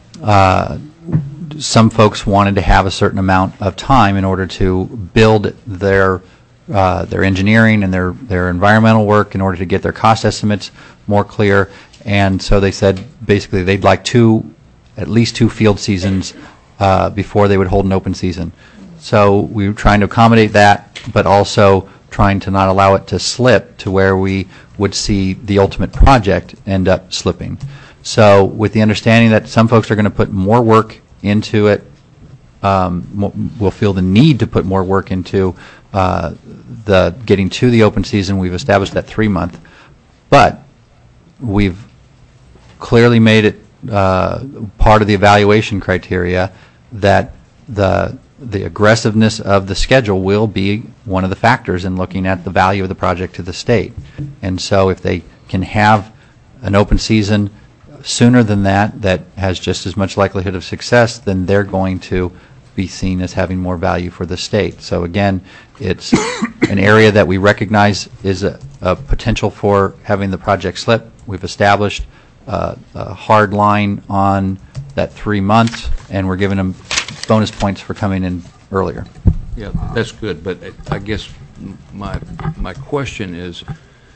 S2: some folks wanted to have a certain amount of time in order to build their engineering and their environmental work in order to get their cost estimates more clear. And so they said basically they'd like at least two field seasons before they would hold an open season. So we were trying to accommodate that, but also trying to not allow it to slip to where we would see the ultimate project end up slipping. So with the understanding that some folks are going to put more work into it, will feel the need to put more work into the getting to the open season. We've established that 3 month, but we've clearly made it part of the evaluation criteria that the aggressiveness of the schedule will be one of the factors in looking at the value of the project to the state. And so if they can have an open season sooner than that has just as much likelihood of success, then they're going to be seen as having more value for the state. So again, it's an area that we recognize is a potential for having the project slip. We've established a hard line on that 3 months, and we're giving them bonus points for coming in earlier.
S1: Yeah, that's good, but I guess my question is,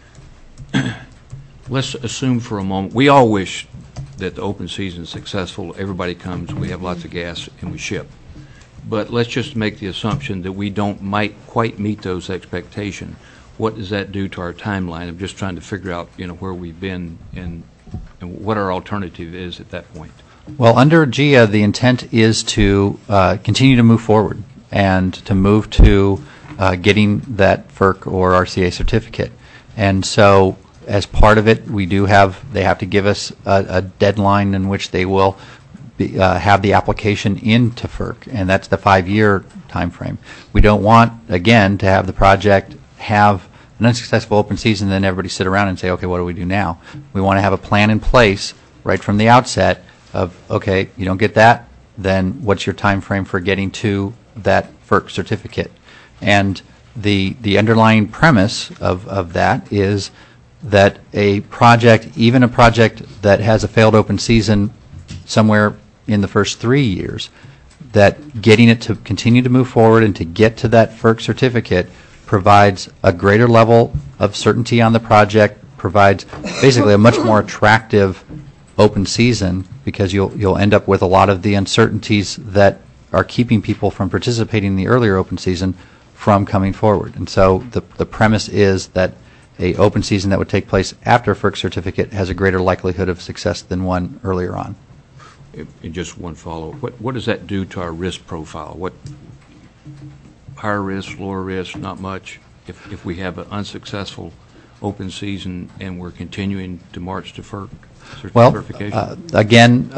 S1: let's assume for a moment, we all wish that the open season is successful, everybody comes, we have lots of gas, and we ship. But let's just make the assumption that we might quite meet those expectations. What does that do to our timeline? I'm just trying to figure out, where we've been and what our alternative is at that point.
S2: Well, under GIA, the intent is to continue to move forward and to move to getting that FERC or RCA certificate. And so as part of it, they have to give us a deadline in which they will have the application into FERC, and that's the 5-year time frame. We don't want, again, to have the project have an unsuccessful open season and then everybody sit around and say, okay, what do we do now? We want to have a plan in place right from the outset of, okay, you don't get that, then what's your time frame for getting to that FERC certificate? And the underlying premise of that is that a project, even a project that has a failed open season somewhere in the first 3 years, that getting it to continue to move forward and to get to that FERC certificate provides a greater level of certainty on the project, provides basically a much more attractive open season, because you'll end up with a lot of the uncertainties that are keeping people from participating in the earlier open season from coming forward. And so the premise is that a open season that would take place after a FERC certificate has a greater likelihood of success than one earlier on.
S1: And just one follow-up. What does that do to our risk profile? What higher risk, lower risk, not much, if we have an unsuccessful open season and we're continuing to march to FERC certification?
S2: Well, again,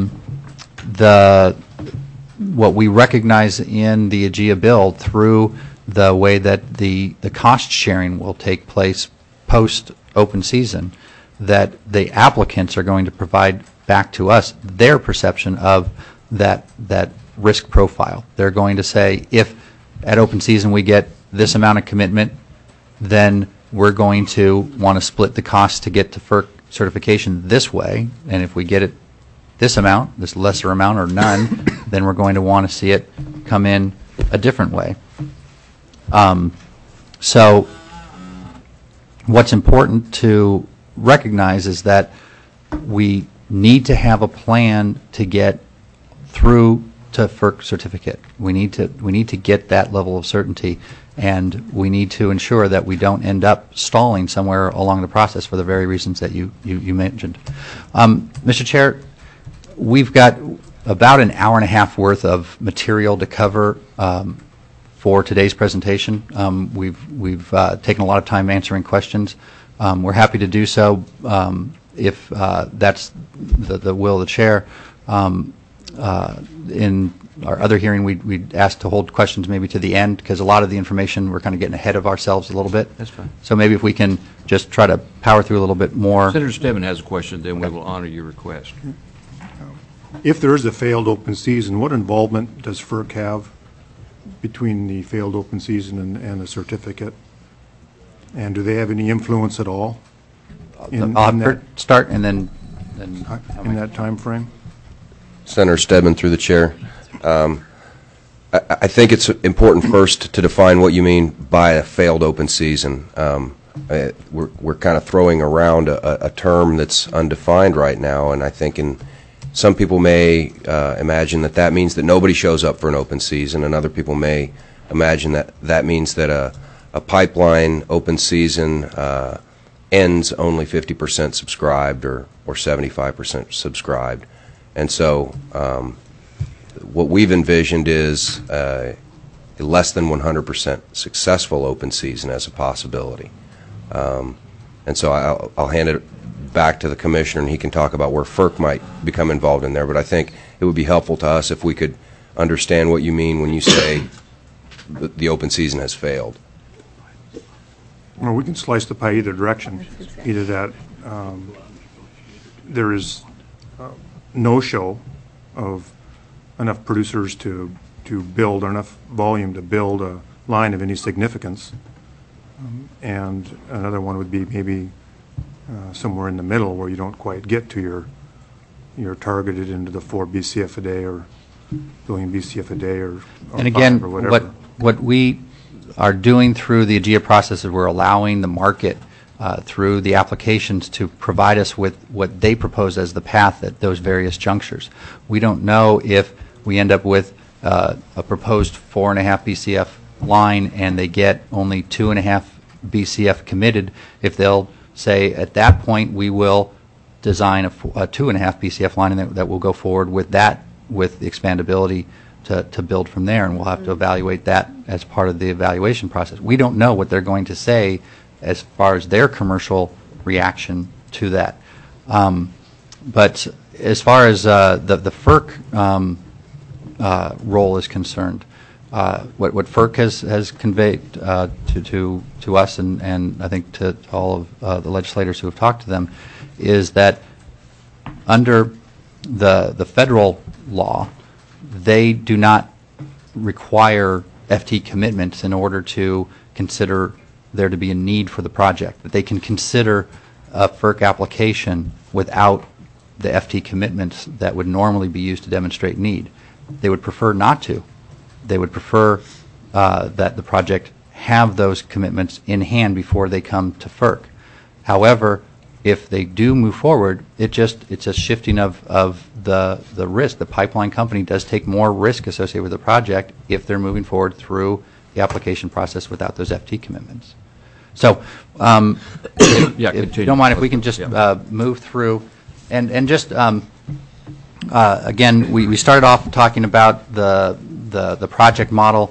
S2: what we recognize in the AGIA bill through the way that the cost sharing will take place post open season, that the applicants are going to provide back to us their perception of that risk profile. They're going to say, if at open season we get this amount of commitment, then we're going to want to split the cost to get to FERC certification this way, and if we get it this amount, this lesser amount or none, then we're going to want to see it come in a different way. So what's important to recognize is that we need to have a plan to get through to FERC certificate. We need to get that level of certainty, and we need to ensure that we don't end up stalling somewhere along the process for the very reasons that you mentioned. Mr. Chair, we've got about an hour and a half worth of material to cover for today's presentation. We've taken a lot of time answering questions. We're happy to do so if that's the will of the chair. In our other hearing, we'd asked to hold questions maybe to the end, because a lot of the information, we're kind of getting ahead of ourselves a little bit.
S1: That's fine.
S2: So maybe if we can just try to power through a little bit more.
S1: Senator Stebbins has a question, then we will honor your request.
S4: If there is a failed open season, what involvement does FERC have between the failed open season and the certificate? And do they have any influence at all in
S2: I'll have Kurt start and then
S4: in that time frame?
S3: Senator Stedman, through the chair. I think it's important first to define what you mean by a failed open season. We're kind of throwing around a term that's undefined right now, and I think some people may imagine that means that nobody shows up for an open season, and other people may imagine that means that a pipeline open season ends only 50% subscribed or 75% subscribed. And so what we've envisioned is a less than 100% successful open season as a possibility. And so I'll hand it back to the commissioner, and he can talk about where FERC might become involved in there. But I think it would be helpful to us if we could understand what you mean when you say the open season has failed.
S4: Well, we can slice the pie either direction. Either that there is no show of enough producers to build, or enough volume to build a line of any significance. And another one would be maybe somewhere in the middle, where you don't quite get to your targeted into the 4 BCF a day or billion BCF a day or
S2: and again,
S4: 5 or whatever.
S2: what we are doing through the AGIA process is we're allowing the market through the applications to provide us with what they propose as the path at those various junctures. We don't know if we end up with a proposed 4.5 BCF line and they get only 2.5 BCF committed, if they'll say at that point we will design a 2.5 BCF line and that will go forward with that, with the expandability to build from there, and we'll have to evaluate that as part of the evaluation process. We don't know what they're going to say as far as their commercial reaction to that. But as far as the FERC role is concerned, what FERC has conveyed to us and I think to all of the legislators who have talked to them is that under the federal law, they do not require FT commitments in order to consider there to be a need for the project. But they can consider a FERC application without the FT commitments that would normally be used to demonstrate need. They would prefer not to. They would prefer that the project have those commitments in hand before they come to FERC. However, if they do move forward, it's a shifting of the risk. The pipeline company does take more risk associated with the project if they're moving forward through the application process without those FT commitments. So, if you don't mind, if we can just move through, and just again, we started off talking about the project model.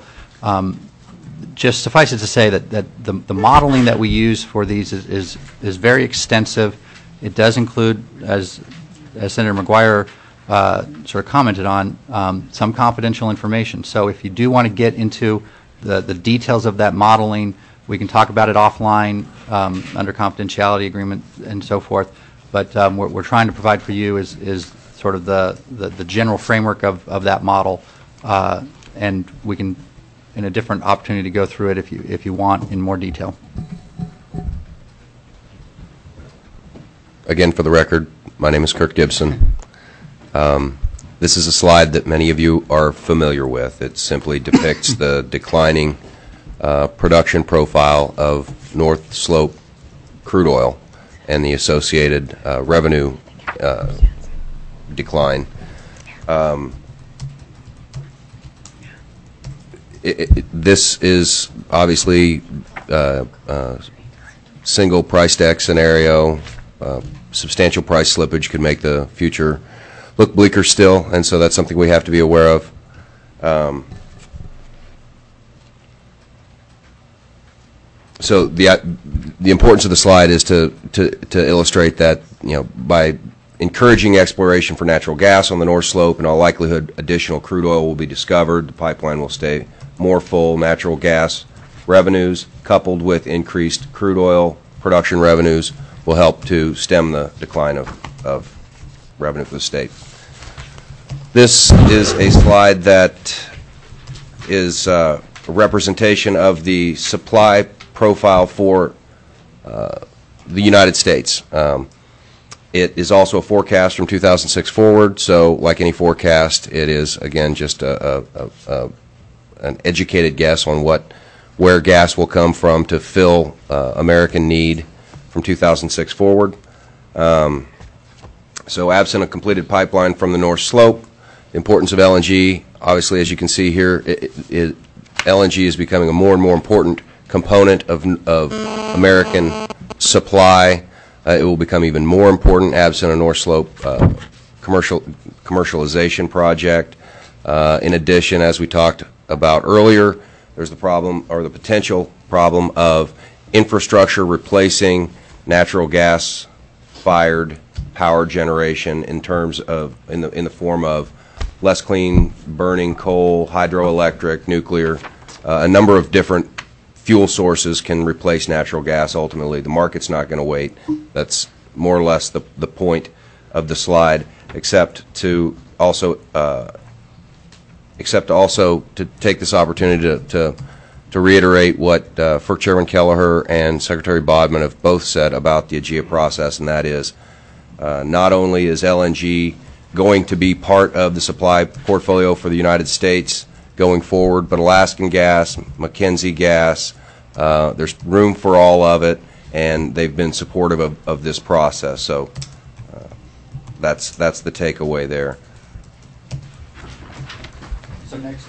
S2: Just suffice it to say that the modeling that we use for these is very extensive. It does include, as Senator McGuire sort of commented on, some confidential information. So if you do want to get into the details of that modeling, we can talk about it offline under confidentiality agreement and so forth. But what we're trying to provide for you is sort of the general framework of that model, and we can, in a different opportunity, to go through it if you want in more detail.
S3: Again, for the record, my name is Kirk Gibson. This is a slide that many of you are familiar with. It simply depicts the declining production profile of North Slope crude oil and the associated revenue decline. this is obviously single price deck scenario. Substantial price slippage could make the future look bleaker still, and so that's something we have to be aware of. So the importance of the slide is to illustrate that, you know, by encouraging exploration for natural gas on the North Slope, in all likelihood additional crude oil will be discovered. The pipeline will stay more full. Natural gas revenues coupled with increased crude oil production revenues will help to stem the decline of revenue for the state. This is a slide that is a representation of the supply profile for the United States. It is also a forecast from 2006 forward, so like any forecast, it is, again, just an educated guess on where gas will come from to fill American need from 2006 forward. So absent a completed pipeline from the North Slope, the importance of LNG, obviously, as you can see here, LNG is becoming a more and more important component of American supply. It will become even more important absent a North Slope commercialization project. In addition, as we talked about earlier, there's the problem, or the potential problem, of infrastructure replacing natural gas-fired power generation in terms of in the form of less clean burning coal, hydroelectric, nuclear. A number of different fuel sources can replace natural gas ultimately. The market's not going to wait. That's more or less the point of the slide, except to also to take this opportunity to reiterate what FERC Chairman Kelleher and Secretary Bodman have both said about the AGIA process, and that is not only is LNG going to be part of the supply portfolio for the United States going forward, but Alaskan gas, Mackenzie gas, there's room for all of it, and they've been supportive of this process. So that's the takeaway there.
S2: So next,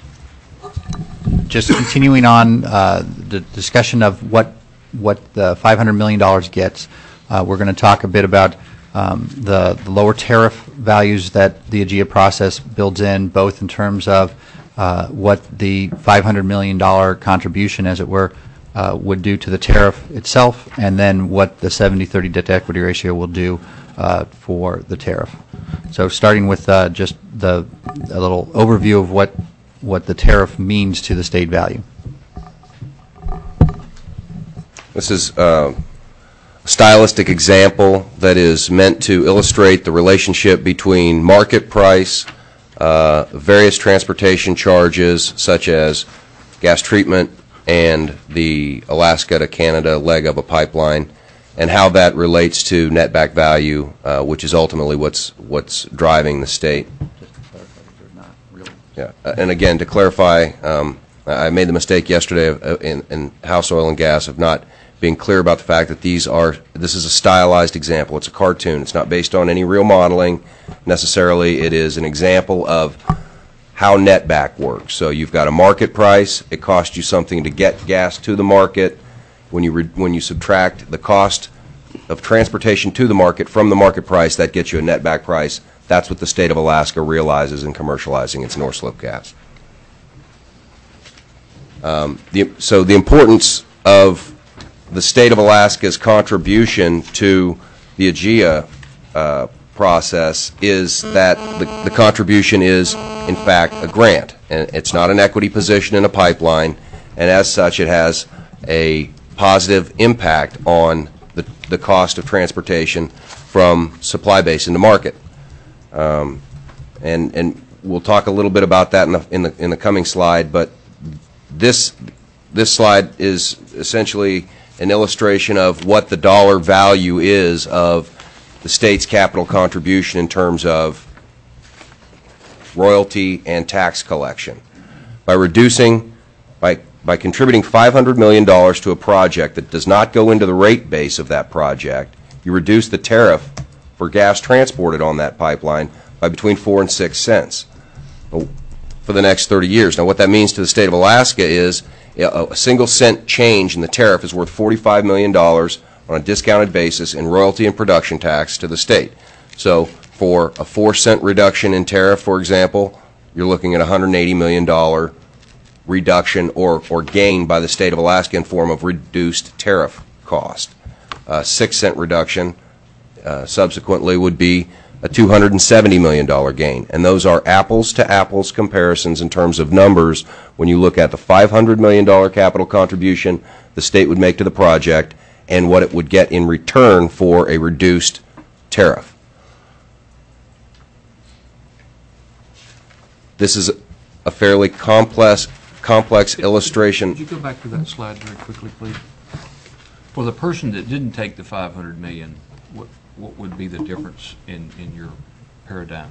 S2: just continuing on the discussion of what the $500 million gets, we're going to talk a bit about the lower tariff values that the AGIA process builds in, both in terms of what the $500 million contribution, as it were, would do to the tariff itself, and then what the 70-30 debt-to-equity ratio will do for the tariff. So starting with just a little overview of what the tariff means to the state value.
S3: This is a stylistic example that is meant to illustrate the relationship between market price, various transportation charges such as gas treatment and the Alaska to Canada leg of a pipeline, and how that relates to net back value, which is ultimately what's driving the state. Yeah, and again, to clarify, I made the mistake yesterday in House Oil and Gas of not being clear about the fact that this is a stylized example. It's a cartoon. It's not based on any real modeling necessarily. It is an example of how netback works. So you've got a market price. It costs you something to get gas to the market. When you subtract the cost of transportation to the market from the market price, that gets you a netback price. That's what the state of Alaska realizes in commercializing its North Slope gas. So the importance of the state of Alaska's contribution to the AGIA process is that the contribution is, in fact, a grant. And it's not an equity position in a pipeline, and as such it has a positive impact on the cost of transportation from supply base into market. And we'll talk a little bit about that in the coming slide, but this slide is essentially an illustration of what the dollar value is of the state's capital contribution in terms of royalty and tax collection. By contributing $500 million to a project that does not go into the rate base of that project, you reduce the tariff for gas transported on that pipeline by between 4 and 6 cents. for the next 30 years. Now, what that means to the state of Alaska is a single cent change in the tariff is worth $45 million on a discounted basis in royalty and production tax to the state. So for a 4-cent reduction in tariff, for example, you're looking at $180 million reduction or gain by the state of Alaska in form of reduced tariff cost. A 6-cent reduction subsequently would be a $270 million gain. And those are apples-to-apples comparisons in terms of numbers when you look at the $500 million capital contribution the state would make to the project and what it would get in return for a reduced tariff. This is a fairly complex illustration.
S1: Could you go back to that slide very quickly, please? For the person that didn't take the $500 million, what would be the difference in your paradigm?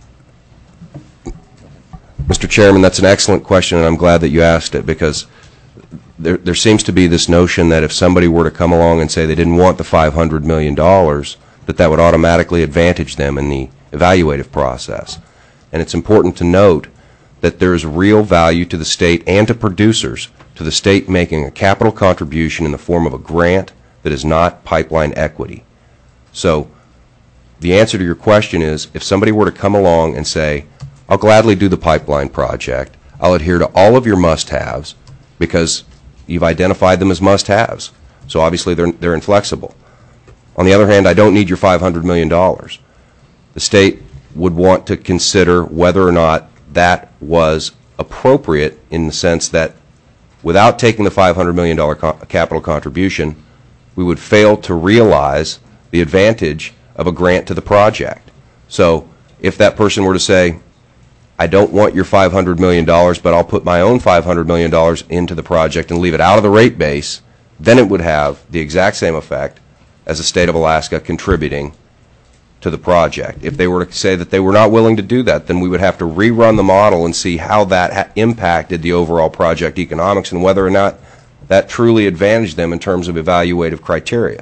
S3: Mr. Chairman, that's an excellent question, and I'm glad that you asked it, because there seems to be this notion that if somebody were to come along and say they didn't want the $500 million, that would automatically advantage them in the evaluative process. And it's important to note that there is real value to the state and to producers, to the state making a capital contribution in the form of a grant that is not pipeline equity. So the answer to your question is, if somebody were to come along and say, I'll gladly do the pipeline project, I'll adhere to all of your must-haves because you've identified them as must-haves, so obviously they're inflexible. On the other hand, I don't need your $500 million. The state would want to consider whether or not that was appropriate in the sense that without taking the $500 million capital contribution, we would fail to realize the advantage of a grant to the project. So if that person were to say, I don't want your $500 million, but I'll put my own $500 million into the project and leave it out of the rate base, then it would have the exact same effect as the state of Alaska contributing to the project. If they were to say that they were not willing to do that, then we would have to rerun the model and see how that impacted the overall project economics and whether or not that truly advantaged them in terms of evaluative criteria.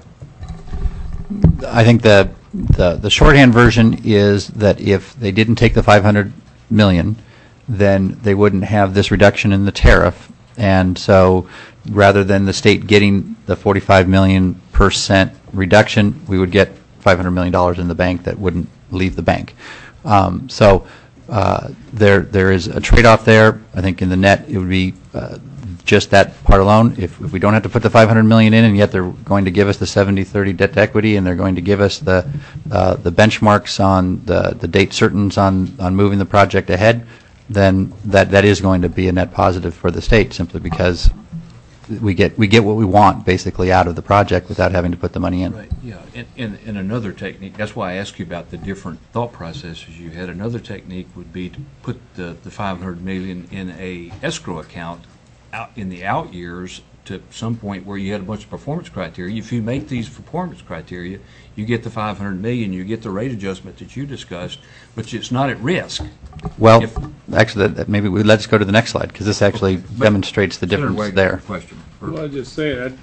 S2: I think the shorthand version is that if they didn't take the $500 million, then they wouldn't have this reduction in the tariff. And so rather than the state getting the 45 million % reduction, we would get $500 million in the bank that wouldn't leave the bank. So there is a trade-off there. I think in the net it would be just that part alone. If we don't have to put the $500 million in, and yet they're going to give us the 70-30 debt to equity, and they're going to give us the benchmarks on the date certains on moving the project ahead, then that is going to be a net positive for the state, simply because we get what we want basically out of the project without having to put the money in.
S1: Right. Yeah. And another technique. That's why I asked you about the different thought processes you had. Another technique would be to put the $500 million in a escrow account out in the out years to some point where you had a bunch of performance criteria. If you make these performance criteria, you get the $500 million, you get the rate adjustment that you discussed, but it's not at risk.
S2: Well, actually, maybe let's go to the next slide, because this actually demonstrates the difference there.
S7: Well, I just say that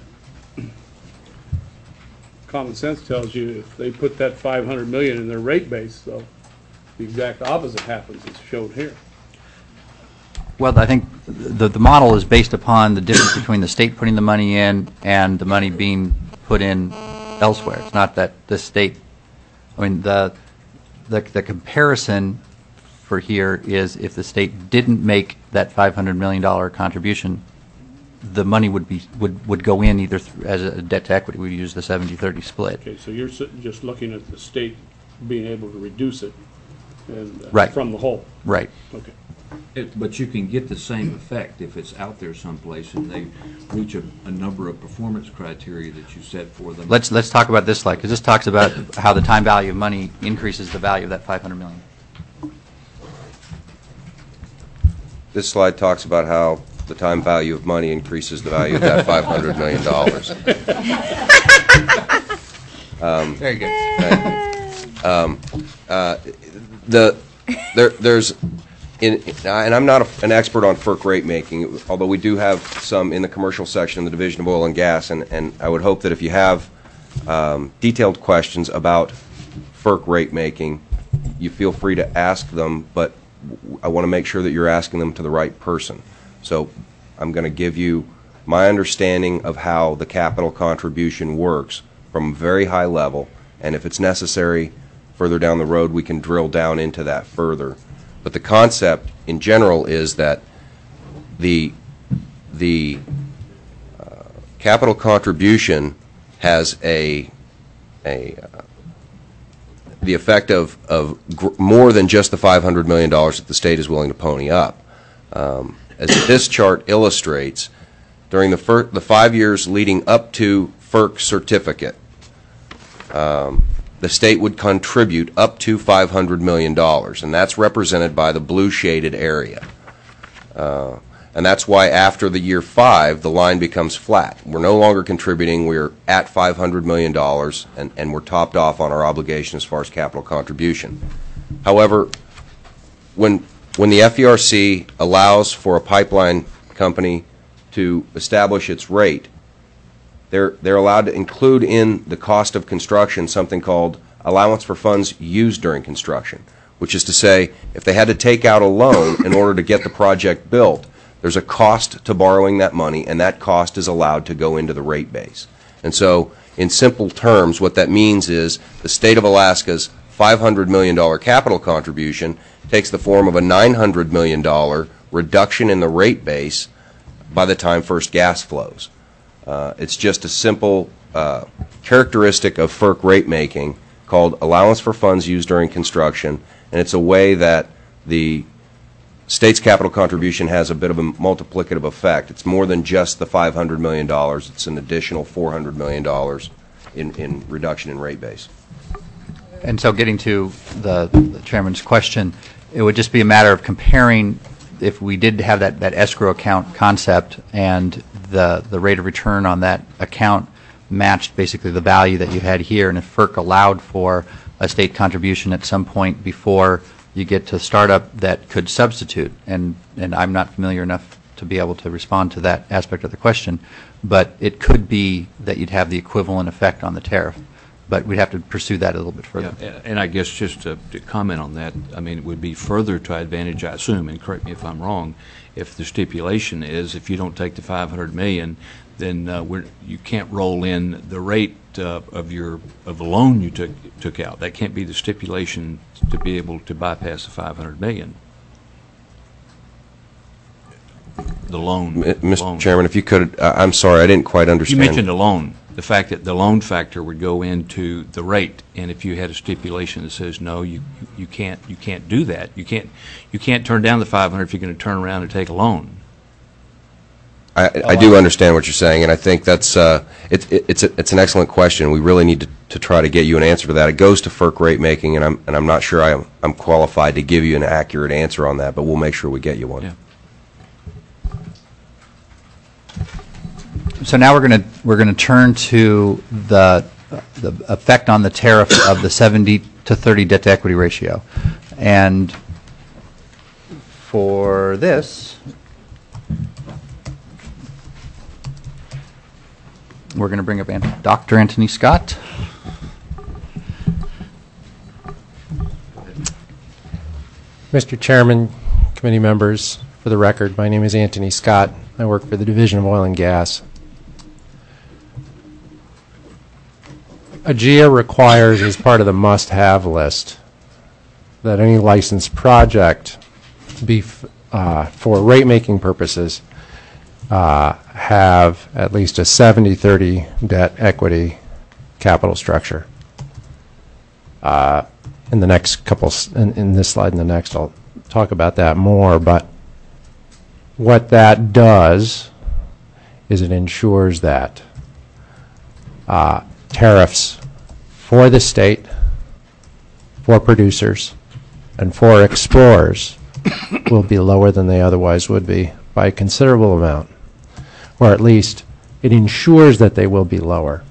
S7: common sense tells you if they put that $500 million in their rate base, so the exact opposite happens as shown here.
S2: Well, I think the model is based upon the difference between the state putting the money in and the money being put in elsewhere. It's not that the state, I mean, the comparison for here is if the state didn't make that $500 million contribution, the money would go in either as a debt to equity. We use the 70-30 split.
S7: Okay, so you're just looking at the state being able to reduce it and,
S2: right.
S7: from the whole.
S2: Right.
S7: Okay.
S1: But you can get the same effect if it's out there someplace and they reach a number of performance criteria that you set for them.
S2: Let's talk about this slide, because this talks about how the time value of money increases the value of that $500 million.
S3: This slide talks about how the time value of money increases the value of that $500 million.
S2: Very good.
S3: There's, and I'm not an expert on FERC rate making, although we do have some in the commercial section in the Division of Oil and Gas, and I would hope that if you have detailed questions about FERC rate making, you feel free to ask them, but I want to make sure that you're asking them to the right person. So I'm going to give you my understanding of how the capital contribution works from a very high level, and if it's necessary further down the road, we can drill down into that further. But the concept in general is that the capital contribution has the effect of more than just the $500 million that the state is willing to pony up. As this chart illustrates, during the 5 years leading up to FERC certificate, the state would contribute up to $500 million, and that's represented by the blue shaded area. And that's why after the year 5, the line becomes flat. We're no longer contributing. We're at $500 million, and we're topped off on our obligation as far as capital contribution. However, when the FERC allows for a pipeline company to establish its rate, they're allowed to include in the cost of construction something called allowance for funds used during construction, which is to say, if they had to take out a loan in order to get the project built, there's a cost to borrowing that money, and that cost is allowed to go into the rate base. And so, in simple terms, what that means is the state of Alaska's $500 million capital contribution takes the form of a $900 million reduction in the rate base by the time first gas flows. It's just a simple characteristic of FERC rate making called allowance for funds used during construction, and it's a way that the state's capital contribution has a bit of a multiplicative effect. It's more than just the $500 million. It's an additional $400 million in reduction in rate base.
S2: And so getting to the chairman's question, it would just be a matter of comparing if we did have that escrow account concept and the rate of return on that account matched basically the value that you had here, and if FERC allowed for a state contribution at some point before you get to startup that could substitute, and I'm not familiar enough to be able to respond to that aspect of the question, but it could be that you'd have the equivalent effect on the tariff. But we'd have to pursue that a little bit further.
S1: Yeah, and I guess just to comment on that, I mean, it would be further to advantage, I assume, and correct me if I'm wrong, if the stipulation is if you don't take the $500 million, then you can't roll in the rate of the loan you took out. That can't be the stipulation to be able to bypass the $500 million. The loan.
S3: Mr. Chairman, if you could, I'm sorry, I didn't quite understand.
S1: You mentioned the loan. The fact that the loan factor would go into the rate, and if you had a stipulation that says no, you can't do that. You can't turn down the $500 if you're going to turn around and take a loan.
S3: I do understand what you're saying, and I think that's it's an excellent question. We really need to try to get you an answer to that. It goes to FERC rate making, and I'm not sure I'm qualified to give you an accurate answer on that, but we'll make sure we get you one.
S1: Yeah.
S2: So now we're going to turn to the effect on the tariff of the 70 to 30 debt to equity ratio, and for this, we're going to bring up Dr. Anthony Scott.
S6: Mr. Chairman, committee members, for the record, my name is Anthony Scott. I work for the Division of Oil and Gas. AGEA requires, as part of the must-have list, that any licensed project be, for rate-making purposes, have at least a 70-30 debt equity capital structure. In the next couple, in this slide and the next, I'll talk about that more, but what that does is it ensures that tariffs for the state, for producers, and for explorers will be lower than they otherwise would be by a considerable amount, or at least it ensures that they will be lower.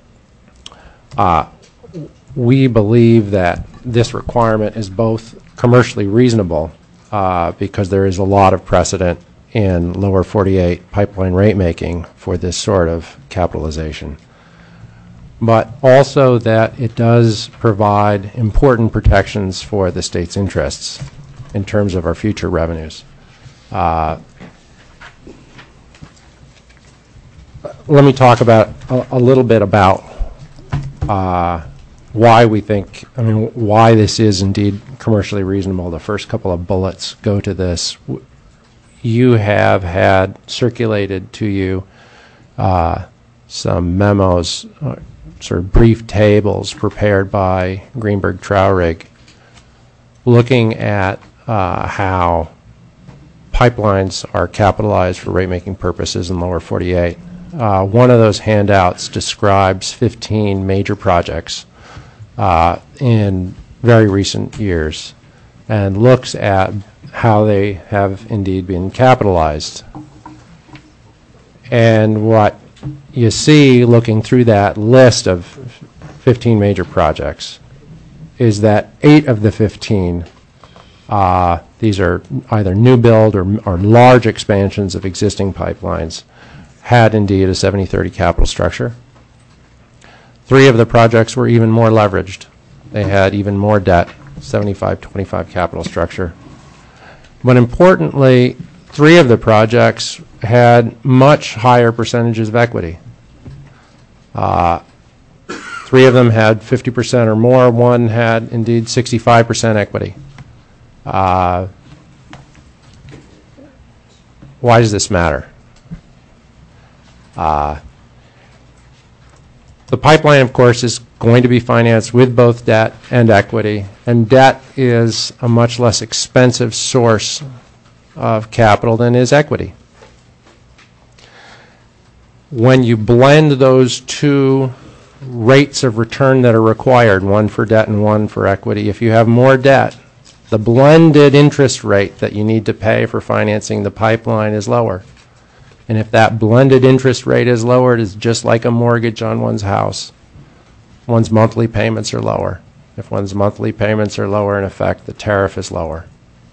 S6: We believe that this requirement is both commercially reasonable because there is a lot of precedent in lower 48 pipeline rate making for this sort of capitalization, but also that it does provide important protections for the state's interests. in terms of our future revenues. Let me talk about a little bit about why we think, why this is indeed commercially reasonable. The first couple of bullets go to this. You have had circulated to you some memos, sort of brief tables prepared by Greenberg Traurig, looking at how pipelines are capitalized for rate-making purposes in lower 48. One of those handouts describes 15 major projects in very recent years and looks at how they have indeed been capitalized. And what you see looking through that list of 15 major projects is that 8 of the 15, these are either new build or large expansions of existing pipelines, had indeed a 70-30 capital structure. 3 of the projects were even more leveraged. They had even more debt, 75-25 capital structure. But importantly, 3 of the projects had much higher percentages of equity. 3 of them had 50% or more. 1 had indeed 65% equity. Why does this matter? The pipeline, of course, is going to be financed with both debt and equity, and debt is a much less expensive source of capital than is equity. When you blend those 2 rates of return that are required, one for debt and one for equity, if you have more debt, the blended interest rate that you need to pay for financing the pipeline is lower. And if that blended interest rate is lower, it is just like a mortgage on one's house. One's monthly payments are lower. If one's monthly payments are lower, in effect, the tariff is lower.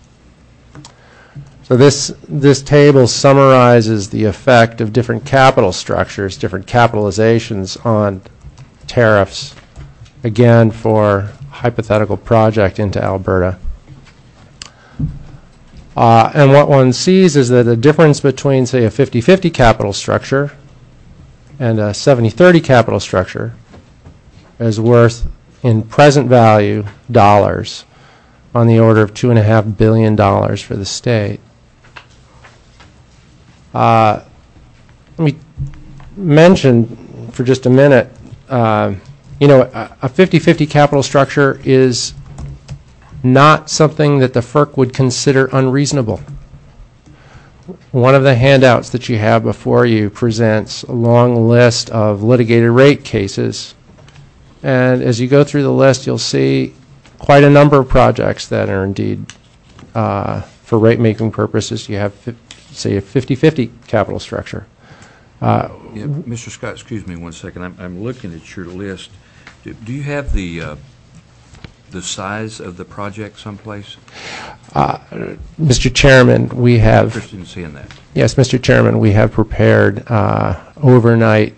S6: So this table summarizes the effect of different capital structures, different capitalizations on tariffs, again, for hypothetical project into Alberta. And what one sees is that the difference between, say, a 50-50 capital structure and a 70-30 capital structure is worth, in present value, dollars, on the order of $2.5 billion for the state. Let me mention for just a minute, a 50-50 capital structure is not something that the FERC would consider unreasonable. One of the handouts that you have before you presents a long list of litigated rate cases, and as you go through the list, you'll see quite a number of projects that are indeed, for rate-making purposes, you have, say, a 50-50 capital structure.
S1: Mr. Scott, excuse me one second. I'm looking at your list. Do you have the size of the project someplace?
S6: Mr. Chairman, we have...
S1: I'm interested in seeing that.
S6: Yes, Mr. Chairman, we have prepared overnight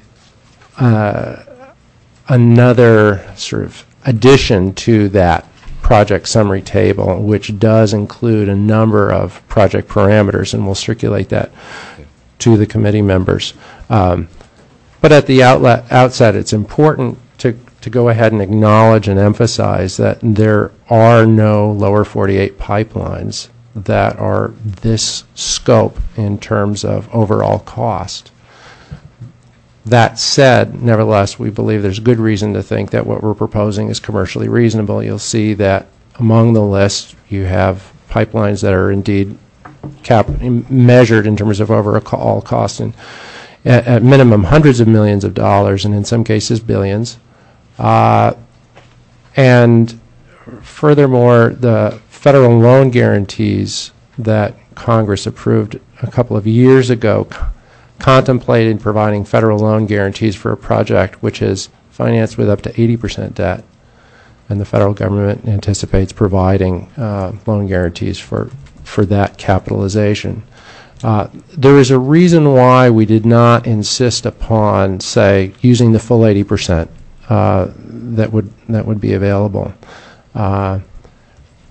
S6: another sort of addition to that project summary table, which does include a number of project parameters, and we'll circulate that to the committee members. But at the outset, it's important to go ahead and acknowledge and emphasize that there are no lower 48 pipelines that are this scope in terms of overall cost. That said, nevertheless, we believe there's good reason to think that what we're proposing is commercially reasonable. You'll see that among the list you have pipelines that are indeed measured in terms of overall cost, and at minimum hundreds of millions of dollars, and in some cases billions. And furthermore, the federal loan guarantees that Congress approved a couple of years ago contemplated providing federal loan guarantees for a project which is financed with up to 80% debt, and the federal government anticipates providing loan guarantees for that capitalization. There is a reason why we did not insist upon, say, using the full 80% that would be available.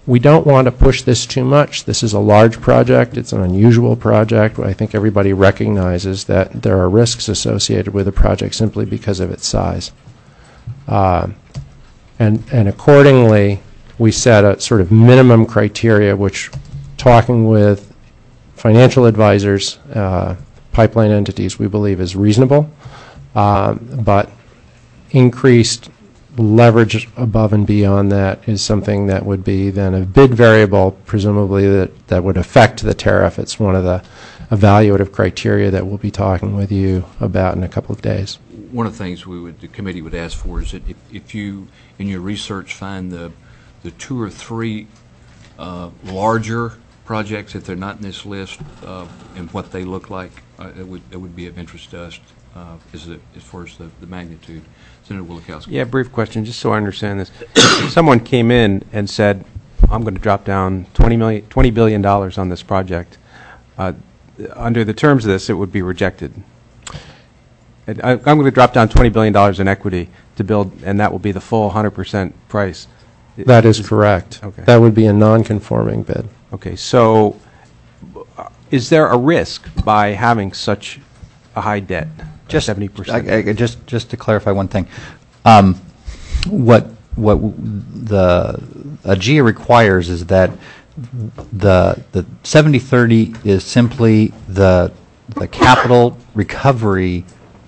S6: we don't want to push this too much. This is a large project. It's an unusual project. I think everybody recognizes that there are risks associated with a project simply because of its size. And accordingly, we set a sort of minimum criteria, which, talking with financial advisors, pipeline entities, we believe is reasonable, but increased leverage above and beyond that is something that would be then a bid variable, presumably that would affect the tariff. It's one of the evaluative criteria that we'll be talking with you about in a couple of days.
S1: One of the things the committee would ask for is that if you, in your research, find the 2 or 3 larger projects, if they're not in this list, and what they look like, it would be of interest to us as far as the magnitude. Senator Wielechowski.
S8: Yeah, brief question, just so I understand this. If someone came in and said, I'm going to drop down $20 billion on this project, under the terms of this, it would be rejected. I'm going to drop down $20 billion in equity to build, and that will be the full 100% price.
S6: That is correct.
S8: Okay.
S6: That would be a non-conforming bid.
S8: Okay, so is there a risk by having such a high debt?
S2: Just
S8: 70%.
S2: Just to clarify one thing, what the AGIA requires is that the 70/30 is simply the capital recovery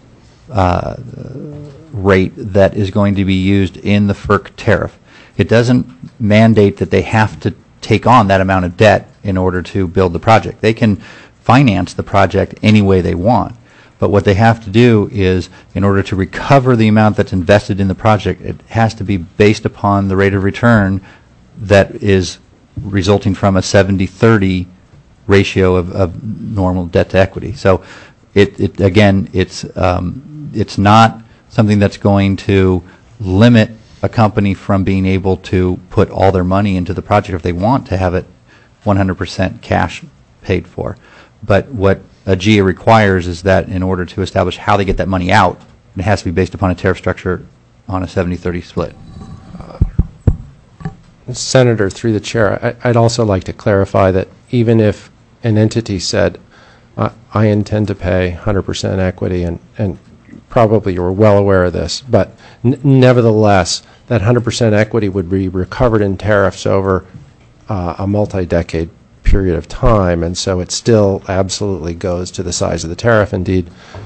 S2: rate that is going to be used in the FERC tariff. It doesn't mandate that they have to take on that amount of debt in order to build the project. They can finance the project any way they want. But what they have to do is, in order to recover the amount that's invested in the project, it has to be based upon the rate of return that is resulting from a 70/30 ratio of normal debt to equity. So, it's not something that's going to limit a company from being able to put all their money into the project if they want to have it 100% cash paid for. But what AGIA requires is that in order to establish how they get that money out, it has to be based upon a tariff structure on a 70/30 split.
S6: Senator, through the chair, I'd also like to clarify that even if an entity said, I intend to pay 100% equity, and probably you're well aware of this, but nevertheless, that 100% equity would be recovered in tariffs over a multi-decade period of time, and so it still absolutely goes to the size of the tariff. Indeed,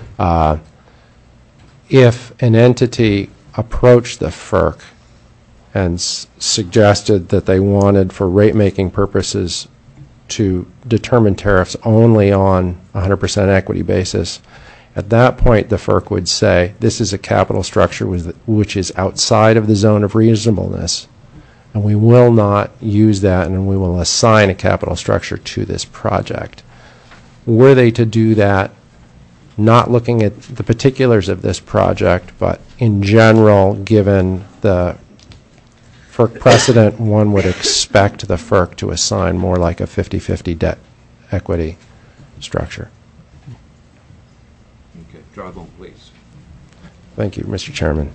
S6: if an entity approached the FERC and suggested that they wanted, for rate-making purposes, to determine tariffs only on a 100% equity basis, at that point the FERC would say, this is a capital structure which is outside of the zone of reasonableness, and we will not use that, and we will assign a capital structure to this project. Were they to do that, not looking at the particulars of this project, but in general, given the FERC precedent, one would expect the FERC to assign more like a 50-50 debt equity structure.
S1: Okay, drive on, please.
S6: Thank you, Mr. Chairman.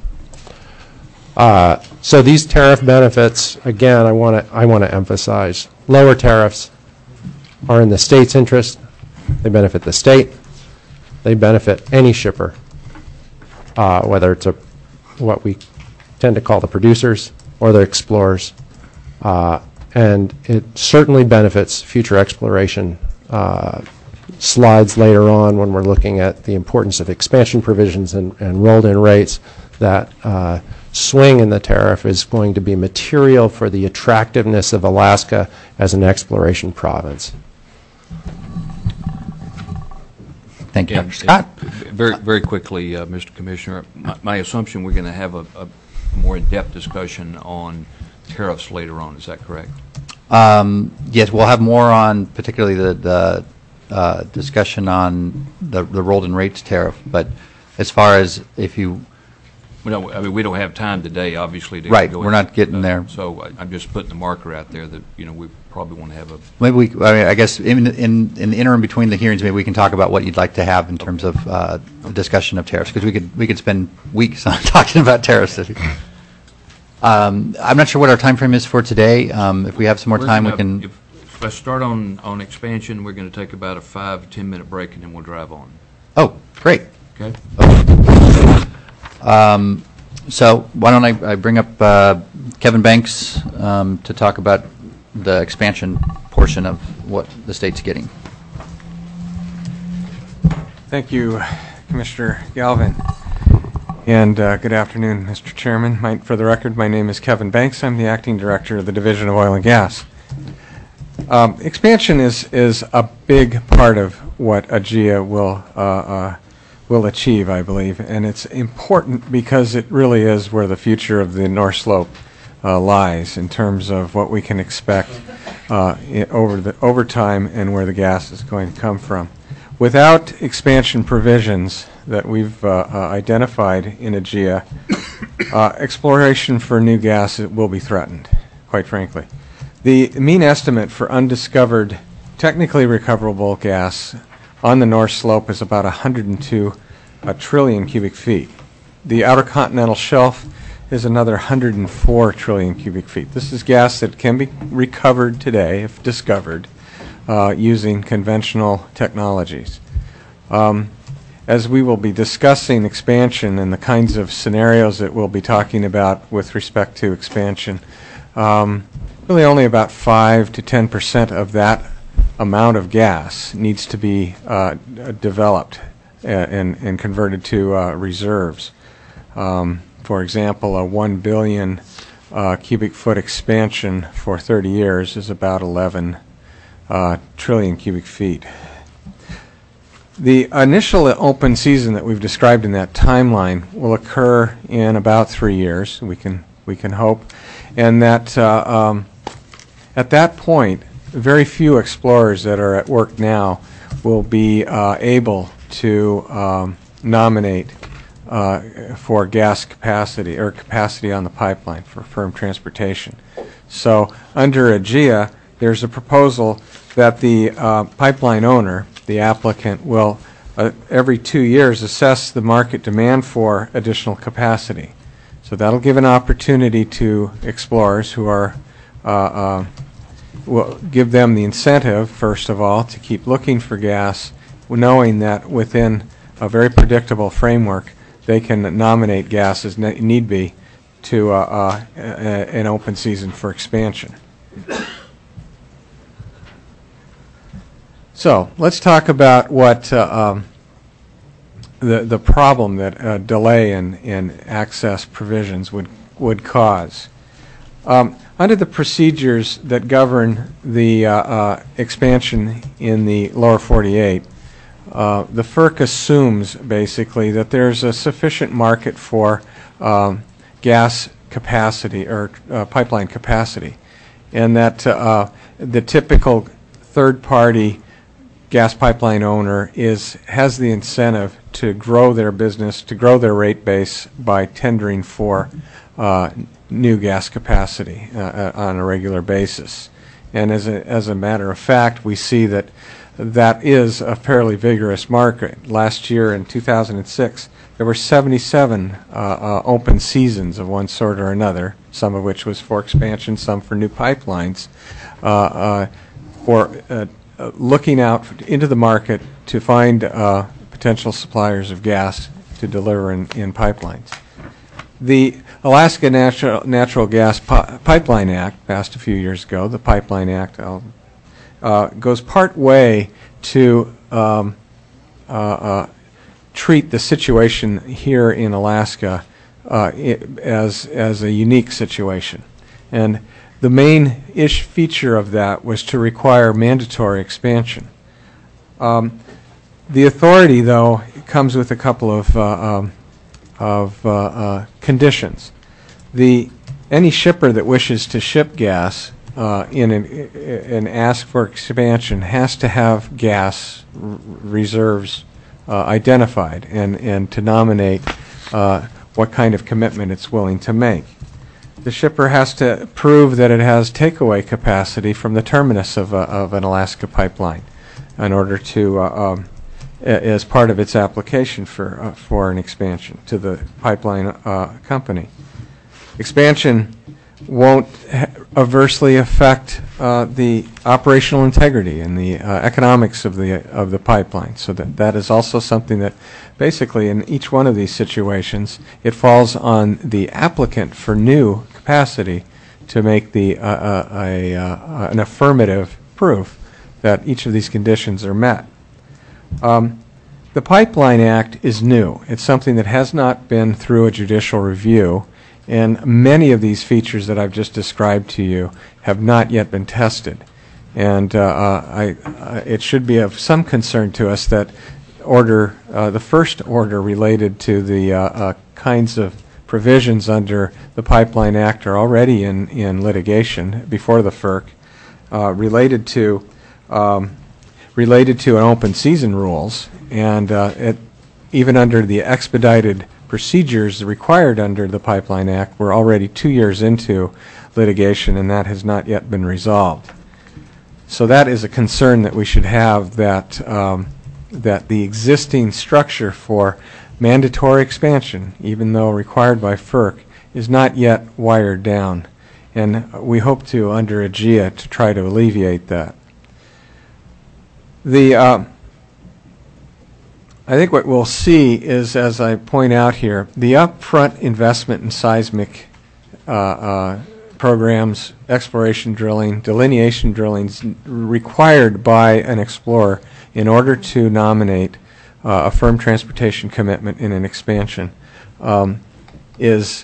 S6: So these tariff benefits, again, I want to emphasize, lower tariffs are in the state's interest. They benefit the state. They benefit any shipper, whether it's what we tend to call the producers or the explorers. And it certainly benefits future exploration. Slides later on, when we're looking at the importance of expansion provisions and rolled-in rates, that swing in the tariff is going to be material for the attractiveness of Alaska as an exploration province.
S2: Thank you, Dr. Scott.
S1: Very, very quickly, Mr. Commissioner, my assumption we're going to have a more in-depth discussion on tariffs later on. Is that correct?
S2: Yes, we'll have more on particularly the discussion on the rolled-in rates tariff. But as far as if you...
S1: No, I mean, we don't have time today, obviously, to
S2: right,
S1: go
S2: we're not getting there.
S1: So I'm just putting the marker out there that, we probably want to have a...
S2: Maybe I guess in the interim between the hearings, maybe we can talk about what you'd like to have in terms of the discussion of tariffs, because we could spend weeks on talking about tariffs. I'm not sure what our time frame is for today. If we have some more
S1: We're
S2: time, we
S1: gonna-
S2: can.
S1: If I start on expansion, we're going to take about a 5 to 10-minute break, and then we'll drive on.
S2: Oh, great.
S1: Okay?
S2: So why don't I bring up Kevin Banks to talk about the expansion portion of what the state's getting.
S10: Thank you, Commissioner Galvin. And good afternoon, Mr. Chairman. For the record, my name is Kevin Banks. I'm the Acting Director of the Division of Oil and Gas. Expansion is a big part of what AGEA will achieve, I believe, and it's important because it really is where the future of the North Slope lies in terms of what we can expect over time and where the gas is going to come from. Without expansion provisions that we've identified in AGEA, exploration for new gas will be threatened, quite frankly. The mean estimate for undiscovered, technically recoverable gas on the North Slope is about 102 trillion cubic feet. The Outer Continental Shelf is another 104 trillion cubic feet. This is gas that can be recovered today, if discovered, using conventional technologies. As we will be discussing expansion and the kinds of scenarios that we'll be talking about with respect to expansion, really only about 5 to 10% of that amount of gas needs to be developed and converted to reserves. For example, a 1 billion cubic foot expansion for 30 years is about 11 trillion cubic feet. The initial open season that we've described in that timeline will occur in about 3 years, we can hope, and that at that point, very few explorers that are at work now will be able to nominate for gas capacity or capacity on the pipeline for firm transportation. So under AGEA, there's a proposal that the pipeline owner, the applicant, will every 2 years assess the market demand for additional capacity. So that'll give an opportunity to explorers who are will give them the incentive, first of all, to keep looking for gas, knowing that within a very predictable framework, they can nominate gas as need be to an open season for expansion. So let's talk about what the problem that delay in access provisions would cause. Under the procedures that govern the expansion in the lower 48, the FERC assumes basically that there's a sufficient market for gas capacity or pipeline capacity, and that the typical third-party gas pipeline owner has the incentive to grow their business, to grow their rate base by tendering for new gas capacity on a regular basis. And as a matter of fact, we see that is a fairly vigorous market. Last year in 2006, there were 77 open seasons of one sort or another, some of which was for expansion, some for new pipelines, for looking out into the market to find potential suppliers of gas to deliver in pipelines. The Alaska Natural Gas Pipeline Act, passed a few years ago, the Pipeline Act, goes part way to treat the situation here in Alaska as a unique situation. And the main feature of that was to require mandatory expansion. The authority, though, comes with a couple of conditions. Any shipper that wishes to ship gas and ask for expansion has to have gas reserves identified and to nominate what kind of commitment it's willing to make. The shipper has to prove that it has takeaway capacity from the terminus of an Alaska pipeline in order to, as part of its application for an expansion to the pipeline company. expansion won't adversely affect the operational integrity and the economics of the pipeline. So that is also something that basically in each one of these situations it falls on the applicant for new capacity to make an affirmative proof that each of these conditions are met. The Pipeline Act is new. It's something that has not been through a judicial review, and many of these features that I've just described to you have not yet been tested. And it should be of some concern to us that the first order related to the kinds of provisions under the Pipeline Act are already in litigation before the FERC related to an open season rules, and even under the expedited procedures required under the Pipeline Act, we're already 2 years into litigation, and that has not yet been resolved. So that is a concern that we should have, that the existing structure for mandatory expansion, even though required by FERC, is not yet wired down. And we hope to, under AGIA, to try to alleviate that. I think what we'll see is, as I point out here, the upfront investment in seismic programs, exploration drilling, delineation drillings required by an explorer in order to nominate a firm transportation commitment in an expansion is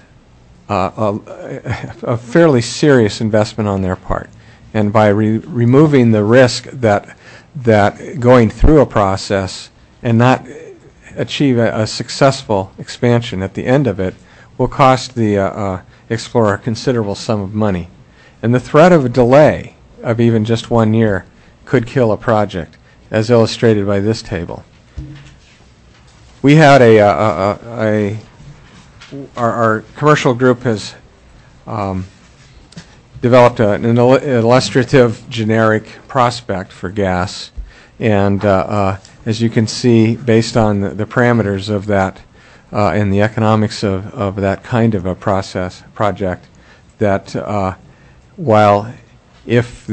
S10: a fairly serious investment on their part. And by removing the risk that going through a process and not achieve a successful expansion at the end of it will cost the explorer a considerable sum of money. And the threat of a delay of even just 1 year could kill a project, as illustrated by this table. We had our commercial group has developed an illustrative generic prospect for gas, and as you can see, based on the parameters of that and the economics of that kind of a project, that while if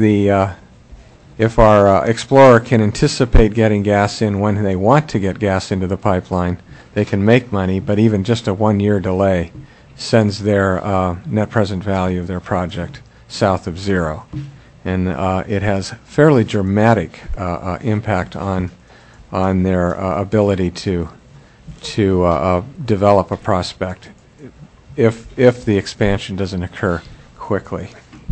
S10: our explorer can anticipate getting gas in when they want to get gas into the pipeline, they can make money, but even just a 1 year delay sends their net present value of their project south of zero. And it has fairly dramatic impact on their ability to develop a prospect if the expansion doesn't occur quickly.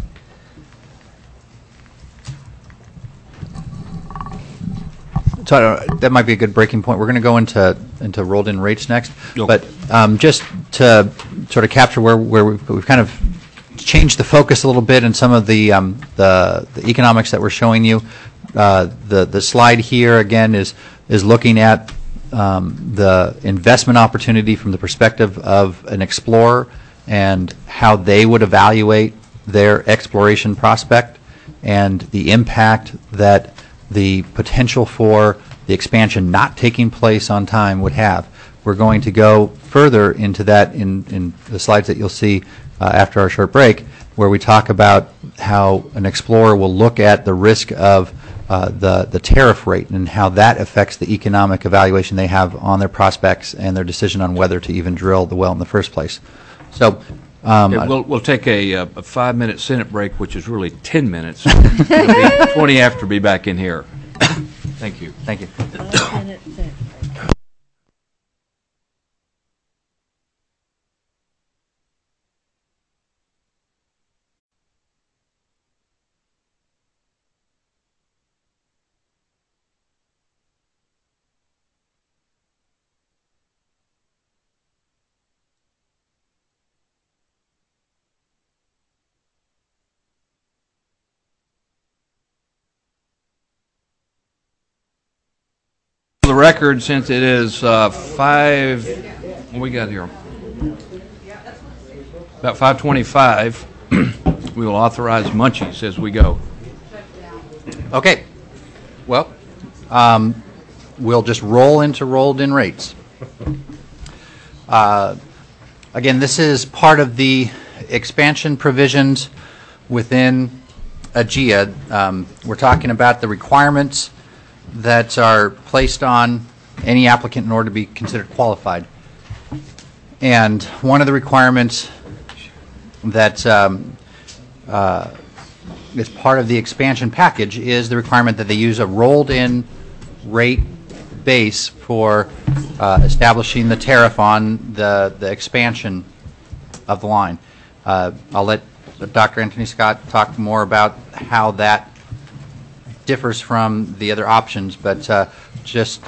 S2: So that might be a good breaking point. We're going to go into rolled-in rates next,
S1: Okay.
S2: but just to sort of capture where we've kind of changed the focus a little bit in some of the economics that we're showing you. The slide here again is looking at the investment opportunity from the perspective of an explorer and how they would evaluate their exploration prospect and the impact that the potential for the expansion not taking place on time would have. We're going to go further into that in the slides that you'll see after our short break, where we talk about how an explorer will look at the risk of the tariff rate and how that affects the economic evaluation they have on their prospects and their decision on whether to even drill the well in the first place. So
S1: we'll take a 5-minute Senate break, which is really 10 minutes. It'll be 20 after be back in here. Thank you.
S2: Thank you.
S1: For the record, since it is 5, what we got here? About 5:25, we will authorize munchies as we go.
S2: Okay. Well, we'll just roll into rolled-in rates. Again, this is part of the expansion provisions within AGIA, we're talking about the requirements that are placed on any applicant in order to be considered qualified. And one of the requirements that is part of the expansion package is the requirement that they use a rolled-in rate base for establishing the tariff on the expansion of the line. I'll let Dr. Anthony Scott talk more about how that differs from the other options, but just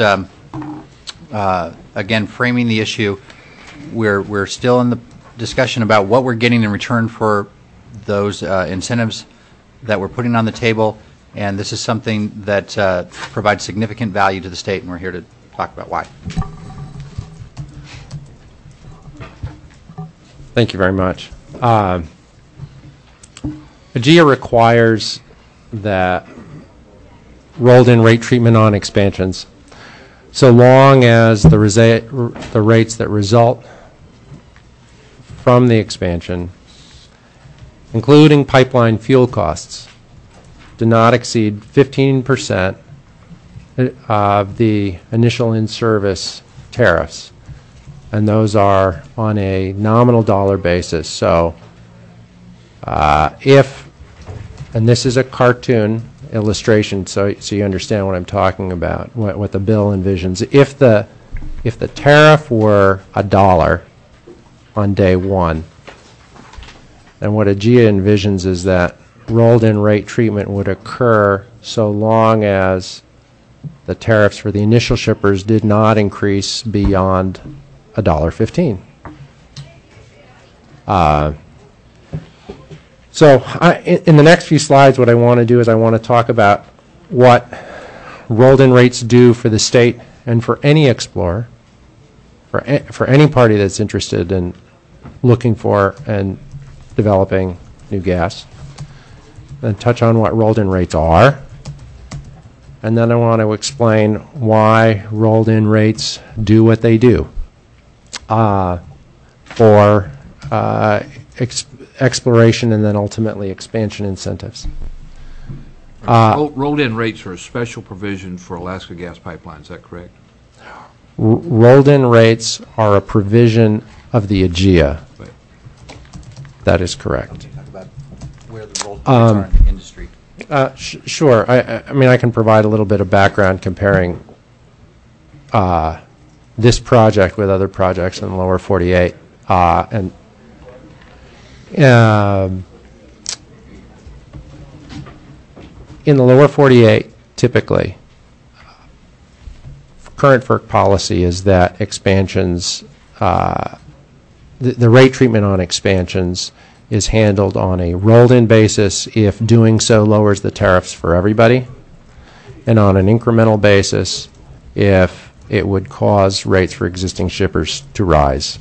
S2: again, framing the issue, we're still in the discussion about what we're getting in return for those incentives that we're putting on the table, and this is something that provides significant value to the state, and we're here to talk about why.
S6: Thank you very much. AGIA requires that rolled-in rate treatment on expansions, so long as the rates that result from the expansion, including pipeline fuel costs, do not exceed 15% of the initial in-service tariffs, and those are on a nominal dollar basis. So if, and this is a cartoon illustration so you understand what I'm talking about, what the bill envisions. If the tariff were $1 on day one, then what AGIA envisions is that rolled-in rate treatment would occur so long as the tariffs for the initial shippers did not increase beyond $1.15. So in the next few slides, what I want to do is I want to talk about what rolled-in rates do for the state and for any explorer, for any party that's interested in looking for and developing new gas, then touch on what rolled-in rates are, and then I want to explain why rolled-in rates do what they do for exploration and then ultimately expansion incentives.
S1: Rolled-in rates are a special provision for Alaska Gas Pipeline, is that correct?
S6: Rolled-in rates are a provision of the AGIA.
S1: Right.
S2: That is correct. Can you talk about where the rolled rates are in the industry?
S6: Sure. I mean, I can provide a little bit of background comparing this project with other projects in the lower 48. In the lower 48, typically, current FERC policy is that expansions, the rate treatment on expansions is handled on a rolled-in basis if doing so lowers the tariffs for everybody, and on an incremental basis if it would cause rates for existing shippers to rise.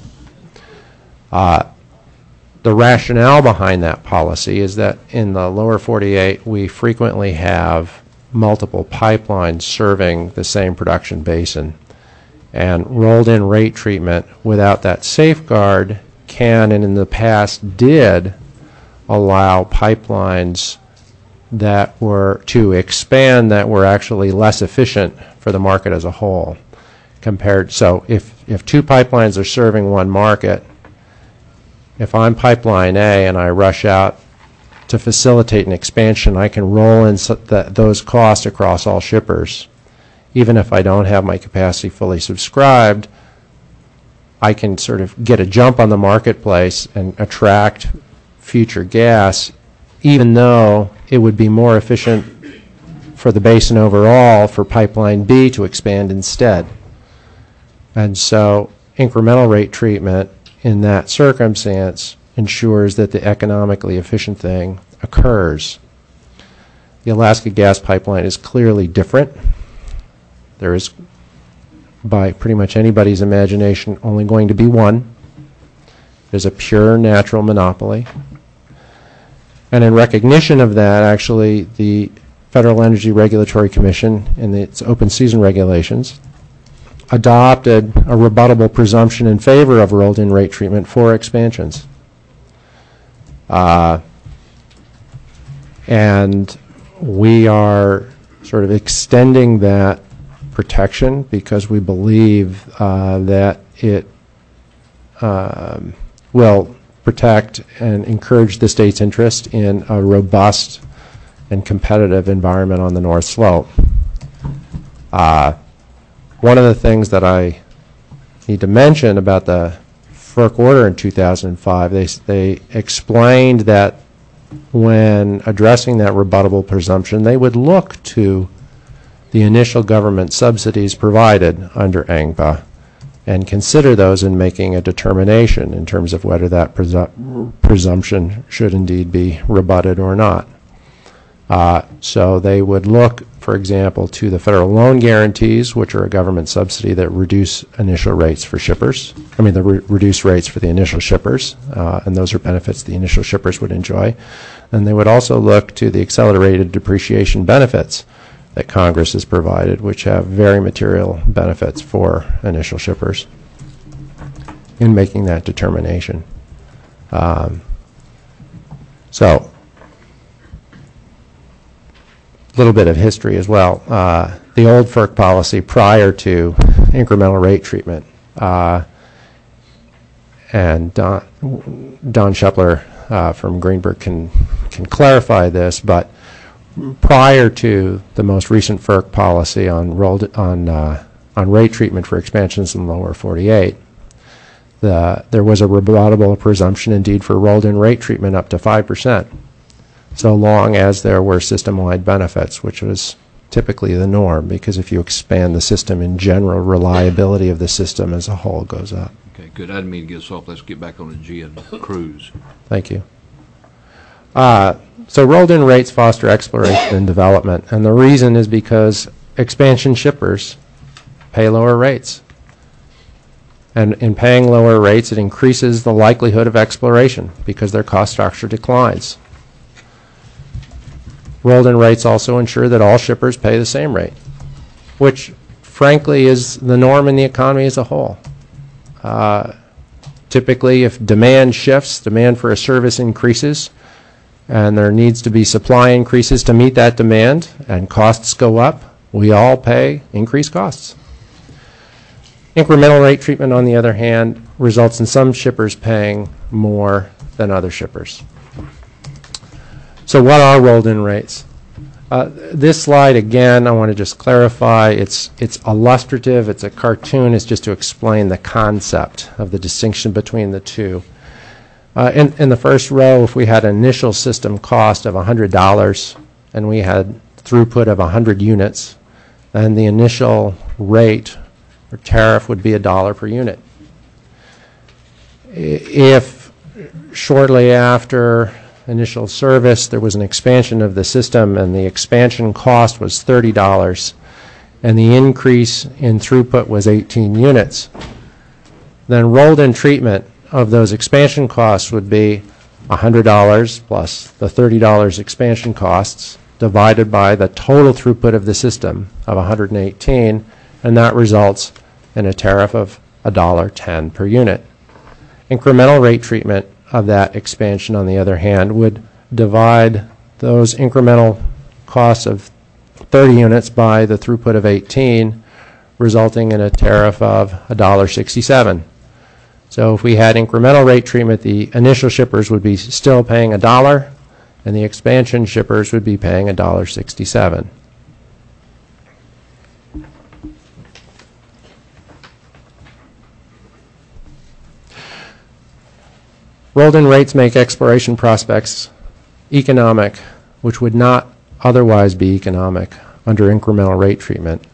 S6: The rationale behind that policy is that in the lower 48, we frequently have multiple pipelines serving the same production basin. And rolled-in rate treatment without that safeguard can, and in the past did, allow pipelines that were to expand that were actually less efficient for the market as a whole. So if two pipelines are serving one market, if I'm pipeline A and I rush out to facilitate an expansion, I can roll in those costs across all shippers. Even if I don't have my capacity fully subscribed, I can sort of get a jump on the marketplace and attract future gas, even though it would be more efficient for the basin overall for pipeline B to expand instead. And so incremental rate treatment in that circumstance ensures that the economically efficient thing occurs. The Alaska Gas Pipeline is clearly different. There is, by pretty much anybody's imagination, only going to be one. There's a pure natural monopoly. And in recognition of that, actually, the Federal Energy Regulatory Commission, in its open season regulations, adopted a rebuttable presumption in favor of rolled-in rate treatment for expansions. And we are sort of extending that protection because we believe that it will protect and encourage the state's interest in a robust and competitive environment on the North Slope. One of the things that I need to mention about the FERC order in 2005, they explained that when addressing that rebuttable presumption, they would look to the initial government subsidies provided under ANGPA and consider those in making a determination in terms of whether that presumption should indeed be rebutted or not. So they would look, for example, to the federal loan guarantees, which are a government subsidy that reduce initial rates for shippers. I mean, reduce rates for the initial shippers, and those are benefits the initial shippers would enjoy. And they would also look to the accelerated depreciation benefits that Congress has provided, which have very material benefits for initial shippers in making that determination. So, a little bit of history as well. The old FERC policy prior to incremental rate treatment, and Don Shepler from Greenberg can clarify this, but prior to the most recent FERC policy on rate treatment for expansions in the lower 48, there was a rebuttable presumption indeed for rolled-in rate treatment up to 5%, so long as there were system-wide benefits, which was typically the norm, because if you expand the system in general, reliability of the system as a whole goes up.
S1: Okay, good. I didn't mean to get us off. Let's get back on the G and cruise.
S6: Thank you. So rolled-in rates foster exploration and development, and the reason is because expansion shippers pay lower rates. And in paying lower rates, it increases the likelihood of exploration because their cost structure declines. Rolled-in rates also ensure that all shippers pay the same rate, which frankly is the norm in the economy as a whole. Typically, if demand shifts, demand for a service increases, and there needs to be supply increases to meet that demand, and costs go up, we all pay increased costs. Incremental rate treatment, on the other hand, results in some shippers paying more than other shippers. So what are rolled-in rates? This slide, again, I want to just clarify, it's illustrative, it's a cartoon, it's just to explain the concept of the distinction between the two. In the first row, if we had an initial system cost of $100 and we had throughput of 100 units, then the initial rate or tariff would be $1 per unit. If shortly after initial service there was an expansion of the system and the expansion cost was $30 and the increase in throughput was 18 units, then rolled-in treatment of those expansion costs would be $100 plus the $30 expansion costs divided by the total throughput of the system of 118, and that results in a tariff of $1.10 per unit. Incremental rate treatment of that expansion, on the other hand, would divide those incremental costs of 30 units by the throughput of 18, resulting in a tariff of $1.67. So if we had incremental rate treatment, the initial shippers would be still paying $1, and the expansion shippers would be paying $1.67. Rolled-in rates make exploration prospects economic, which would not otherwise be economic under incremental rate treatment.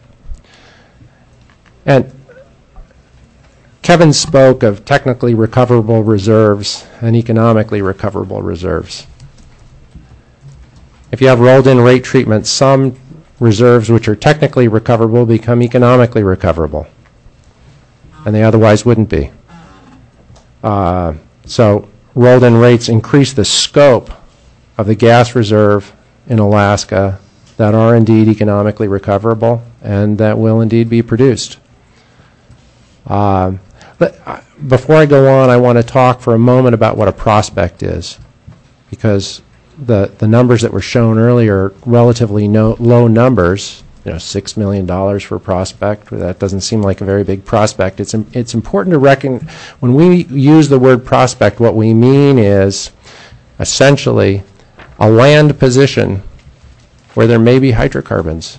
S6: And Kevin spoke of technically recoverable reserves and economically recoverable reserves. If you have rolled-in rate treatment, some reserves which are technically recoverable become economically recoverable, and they otherwise wouldn't be. So rolled-in rates increase the scope of the gas reserve in Alaska that are indeed economically recoverable and that will indeed be produced. But before I go on, I want to talk for a moment about what a prospect is. because the numbers that were shown earlier are relatively low numbers. $6 million for a prospect. That doesn't seem like a very big prospect. It's important to reckon when we use the word prospect, what we mean is essentially a land position where there may be hydrocarbons.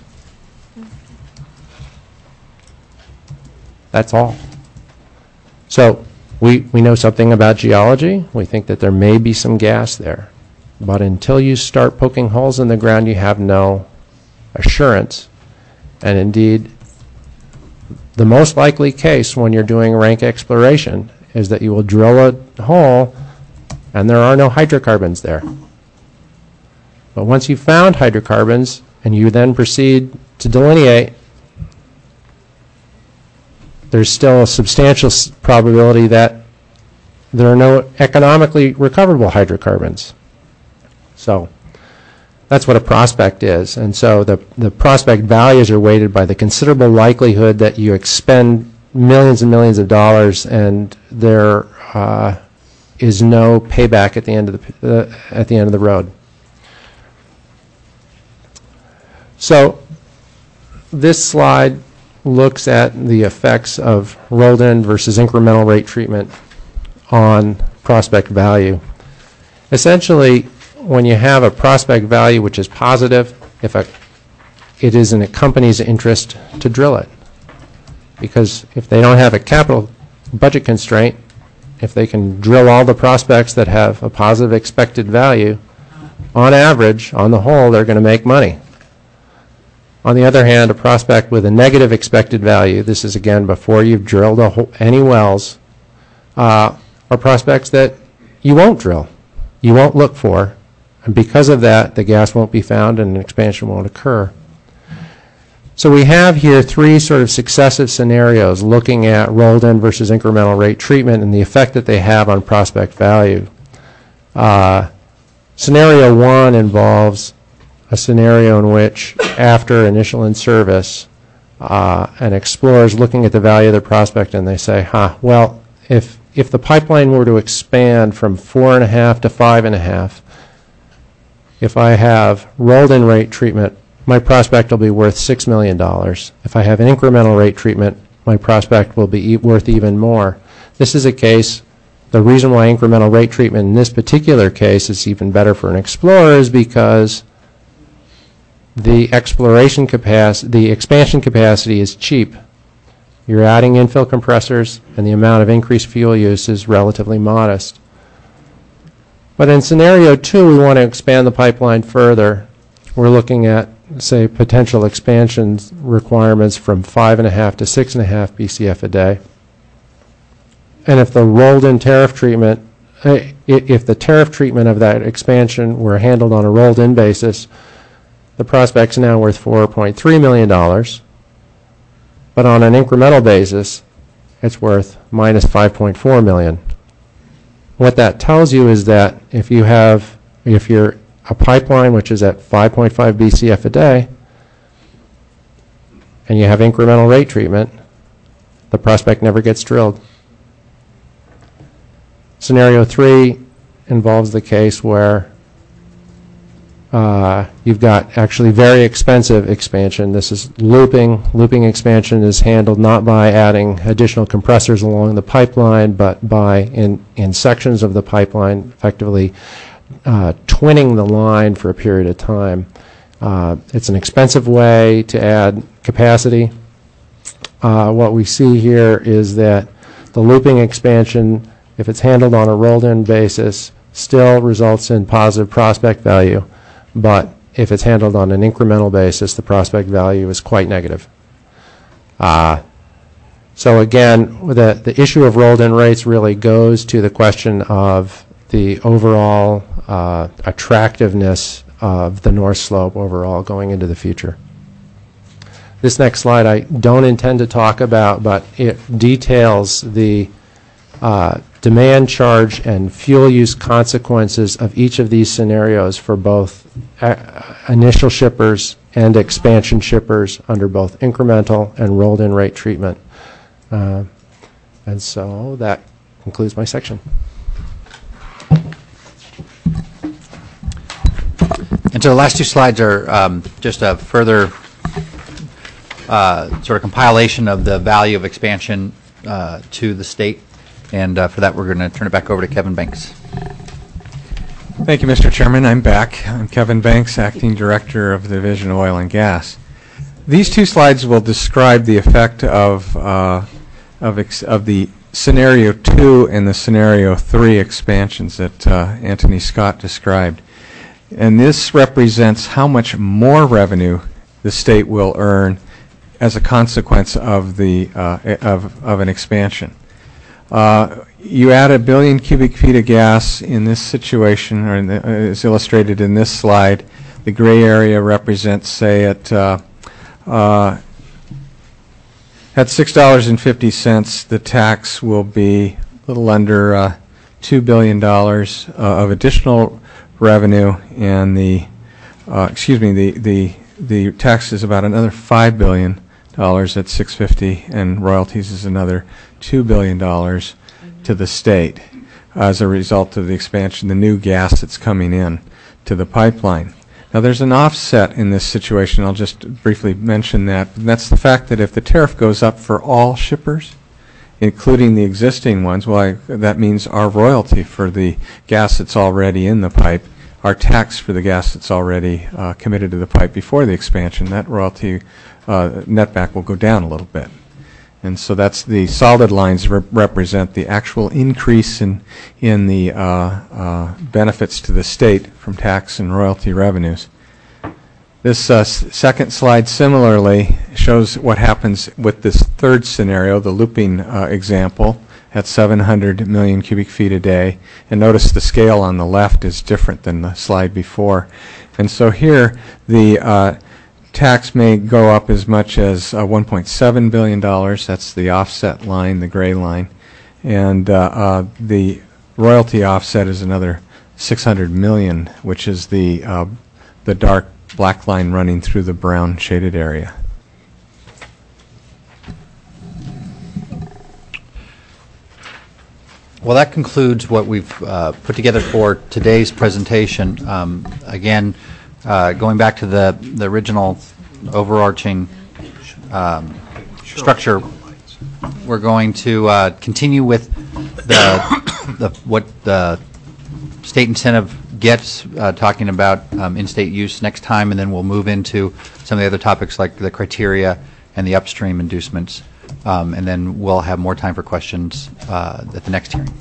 S6: That's all. So we know something about geology. We think that there may be some gas there. But until you start poking holes in the ground, you have no assurance. And indeed, the most likely case when you're doing rank exploration is that you will drill a hole and there are no hydrocarbons there. But once you've found hydrocarbons and you then proceed to delineate, there's still a substantial probability that there are no economically recoverable hydrocarbons. So that's what a prospect is. And so the prospect values are weighted by the considerable likelihood that you expend millions and millions of dollars and there is no payback at the end of the road. So this slide looks at the effects of rolled-in versus incremental rate treatment on prospect value. Essentially, when you have a prospect value which is positive, it is in a company's interest to drill it. Because if they don't have a capital budget constraint, if they can drill all the prospects that have a positive expected value, on average, on the whole, they're going to make money. On the other hand, a prospect with a negative expected value, this is again before you've drilled any wells, are prospects that you won't drill, you won't look for, and because of that, the gas won't be found and an expansion won't occur. So we have here three sort of successive scenarios looking at rolled-in versus incremental rate treatment and the effect that they have on prospect value. Scenario one involves a scenario in which, after initial in-service, an explorer is looking at the value of their prospect and they say, well, if the pipeline were to expand from 4.5 to 5.5, if I have rolled-in rate treatment, my prospect will be worth $6 million. If I have an incremental rate treatment, my prospect will be worth even more. This is a case, the reason why incremental rate treatment in this particular case is even better for an explorer is because the exploration capacity, the expansion capacity is cheap. You're adding infill compressors and the amount of increased fuel use is relatively modest. But in scenario two, we want to expand the pipeline further. We're looking at, say, potential expansion requirements from 5.5 to 6.5 BCF a day. And if the rolled-in tariff treatment, if the tariff treatment of that expansion were handled on a rolled-in basis, the prospect's now worth $4.3 million. But on an incremental basis, it's worth minus $5.4 million. What that tells you is that if you're a pipeline which is at 5.5 BCF a day, and you have incremental rate treatment, the prospect never gets drilled. Scenario 3 involves the case where you've got actually very expensive expansion. This is looping. Looping expansion is handled not by adding additional compressors along the pipeline, but by, in sections of the pipeline, effectively twinning the line for a period of time. It's an expensive way to add capacity. What we see here is that the looping expansion, if it's handled on a rolled-in basis, still results in positive prospect value. But if it's handled on an incremental basis, the prospect value is quite negative. So again, the issue of rolled-in rates really goes to the question of the overall attractiveness of the North Slope overall going into the future. This next slide I don't intend to talk about, but it details the demand charge and fuel use consequences of each of these scenarios for both initial shippers and expansion shippers under both incremental and rolled-in rate treatment. And so that concludes my section.
S2: And so the last two slides are just a further sort of compilation of the value of expansion to the state. And for that, we're going to turn it back over to Kevin Banks.
S10: Thank you, Mr. Chairman. I'm back. I'm Kevin Banks, Acting Director of the Division of Oil and Gas. These two slides will describe the effect of the Scenario 2 and the Scenario 3 expansions that Anthony Scott described. And this represents how much more revenue the state will earn as a consequence of the of an expansion. You add 1 billion cubic feet of gas in this situation, or is illustrated in this slide. The gray area represents, say, at $6.50, the tax will be a little under $2 billion of additional revenue, and the tax is about another $5 billion at $6.50, and royalties is another $2 billion to the state as a result of the expansion, the new gas that's coming in to the pipeline. Now, there's an offset in this situation. I'll just briefly mention that. And that's the fact that if the tariff goes up for all shippers, including the existing ones, well, that means our royalty for the gas that's already in the pipe, our tax for the gas that's already committed to the pipe before the expansion, that royalty netback will go down a little bit. And so that's the solid lines represent the actual increase in the benefits to the state from tax and royalty revenues. This second slide similarly shows what happens with this third scenario, the looping example, at 700 million cubic feet a day. And notice the scale on the left is different than the slide before. And so here the tax may go up as much as $1.7 billion. That's the offset line, the gray line. And the royalty offset is another $600 million, which is the dark black line running through the brown shaded area.
S2: Well, that concludes what we've put together for today's presentation. Again, going back to the original overarching structure, we're going to continue with what the state incentive gets, talking about in-state use next time, and then we'll move into some of the other topics like the criteria and the upstream inducements, and then we'll have more time for questions at the next hearing.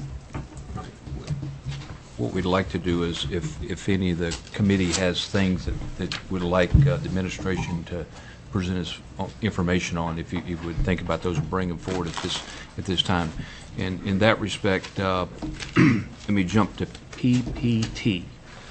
S1: What we'd like to do is, if any of the committee has things that would like the administration to present us information on, if you would think about those and bring them forward at this time. And in that respect, let me jump to PPT.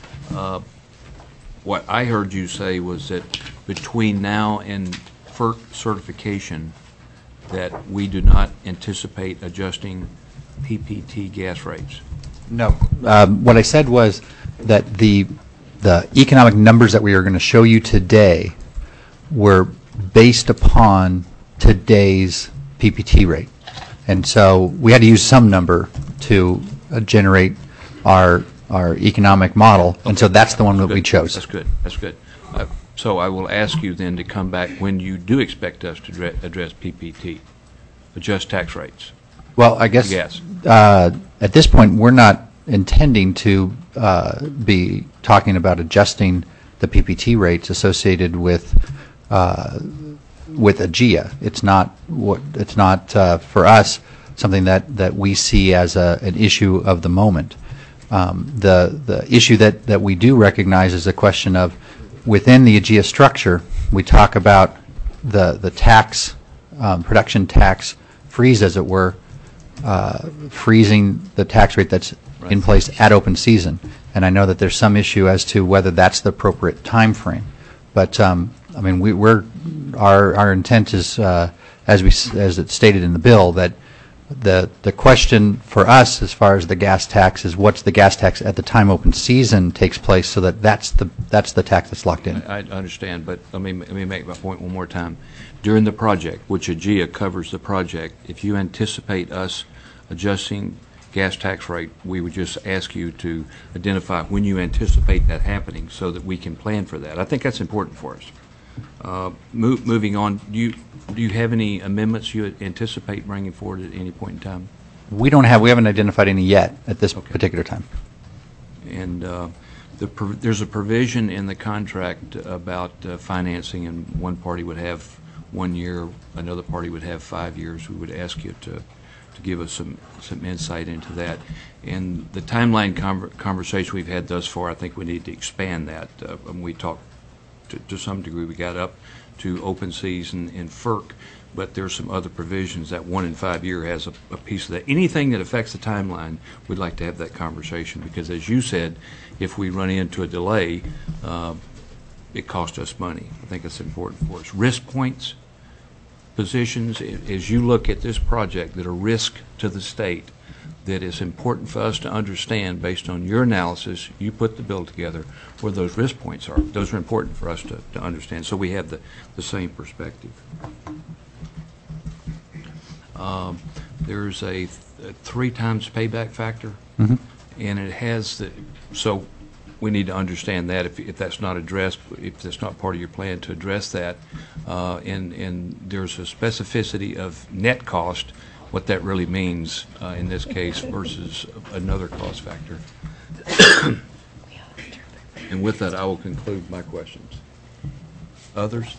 S1: What I heard you say was that between now and FERC certification, that we do not anticipate adjusting PPT gas rates.
S2: No. What I said was that the economic numbers that we are going to show you today were based upon today's PPT rate. And so we had to use some number to generate our economic model, and so that's the one that we chose.
S1: That's good. That's good. So I will ask you then to come back when you do expect us to address PPT, adjust tax rates.
S2: Well, I guess at this point we're not intending to be talking about adjusting the PPT rates associated with AGEA. It's not for us something that we see as an issue of the moment. The issue that we do recognize is a question of within the AGEA structure, we talk about the tax, production tax freeze, as it were, freezing the tax rate that's in place at open season. And I know that there's some issue as to whether that's the appropriate time frame. But I mean, our intent is, as it's stated in the bill, that the question for us as far as the gas tax is what's the gas tax at the time open season takes place, so that's the tax that's locked in.
S1: I understand, but let me make my point one more time. During the project, which AGEA covers the project, if you anticipate us adjusting gas tax rate. We would just ask you to identify when you anticipate that happening so that we can plan for that. I think that's important for us. Moving on, do you have any amendments you anticipate bringing forward at any point in time?
S2: We haven't identified any yet at this particular time.
S1: And there's a provision in the contract about financing, and one party would have 1 year, another party would have 5 years. We would ask you to give us some insight into that. And the timeline conversation we've had thus far, I think we need to expand that. When we talked to some degree, we got up to open season and FERC, but there's some other provisions that 1 in 5 year has a piece of that. Anything that affects the timeline, we'd like to have that conversation, because as you said, if we run into a delay, it costs us money. I think it's important for us. Risk points, positions, as you look at this project that are risk to the state, that is important for us to understand based on your analysis. You put the bill together where those risk points are. Those are important for us to understand, so we have the same perspective. There's a 3 times payback factor, and it has so we need to understand that if that's not addressed, if that's not part of your plan to address that, and there's a specificity of net cost, what that really means in this case versus another cost factor. And with that, I will conclude my questions. Others?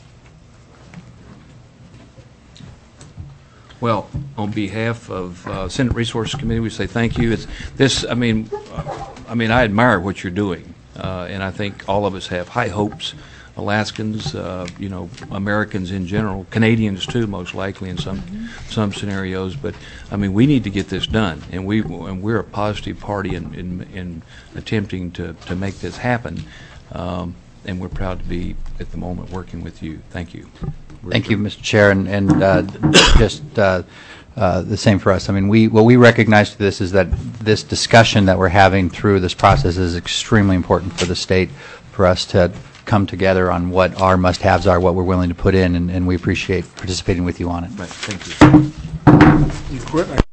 S1: Well, on behalf of Senate Resources Committee, we say thank you. I mean, I admire what you're doing, and I think all of us have high hopes. Alaskans, Americans in general, Canadians too, most likely in some scenarios. But I mean, we need to get this done, and we're a positive party in attempting to make this happen. And we're proud to be at the moment working with you. Thank you.
S2: Thank you, Mr. Chair, and just the same for us. I mean, what we recognize to this is that this discussion that we're having through this process is extremely important for the state, for us to come together on what our must-haves are, what we're willing to put in, and we appreciate participating with you on it.
S1: Right. Thank you.
S4: You quit.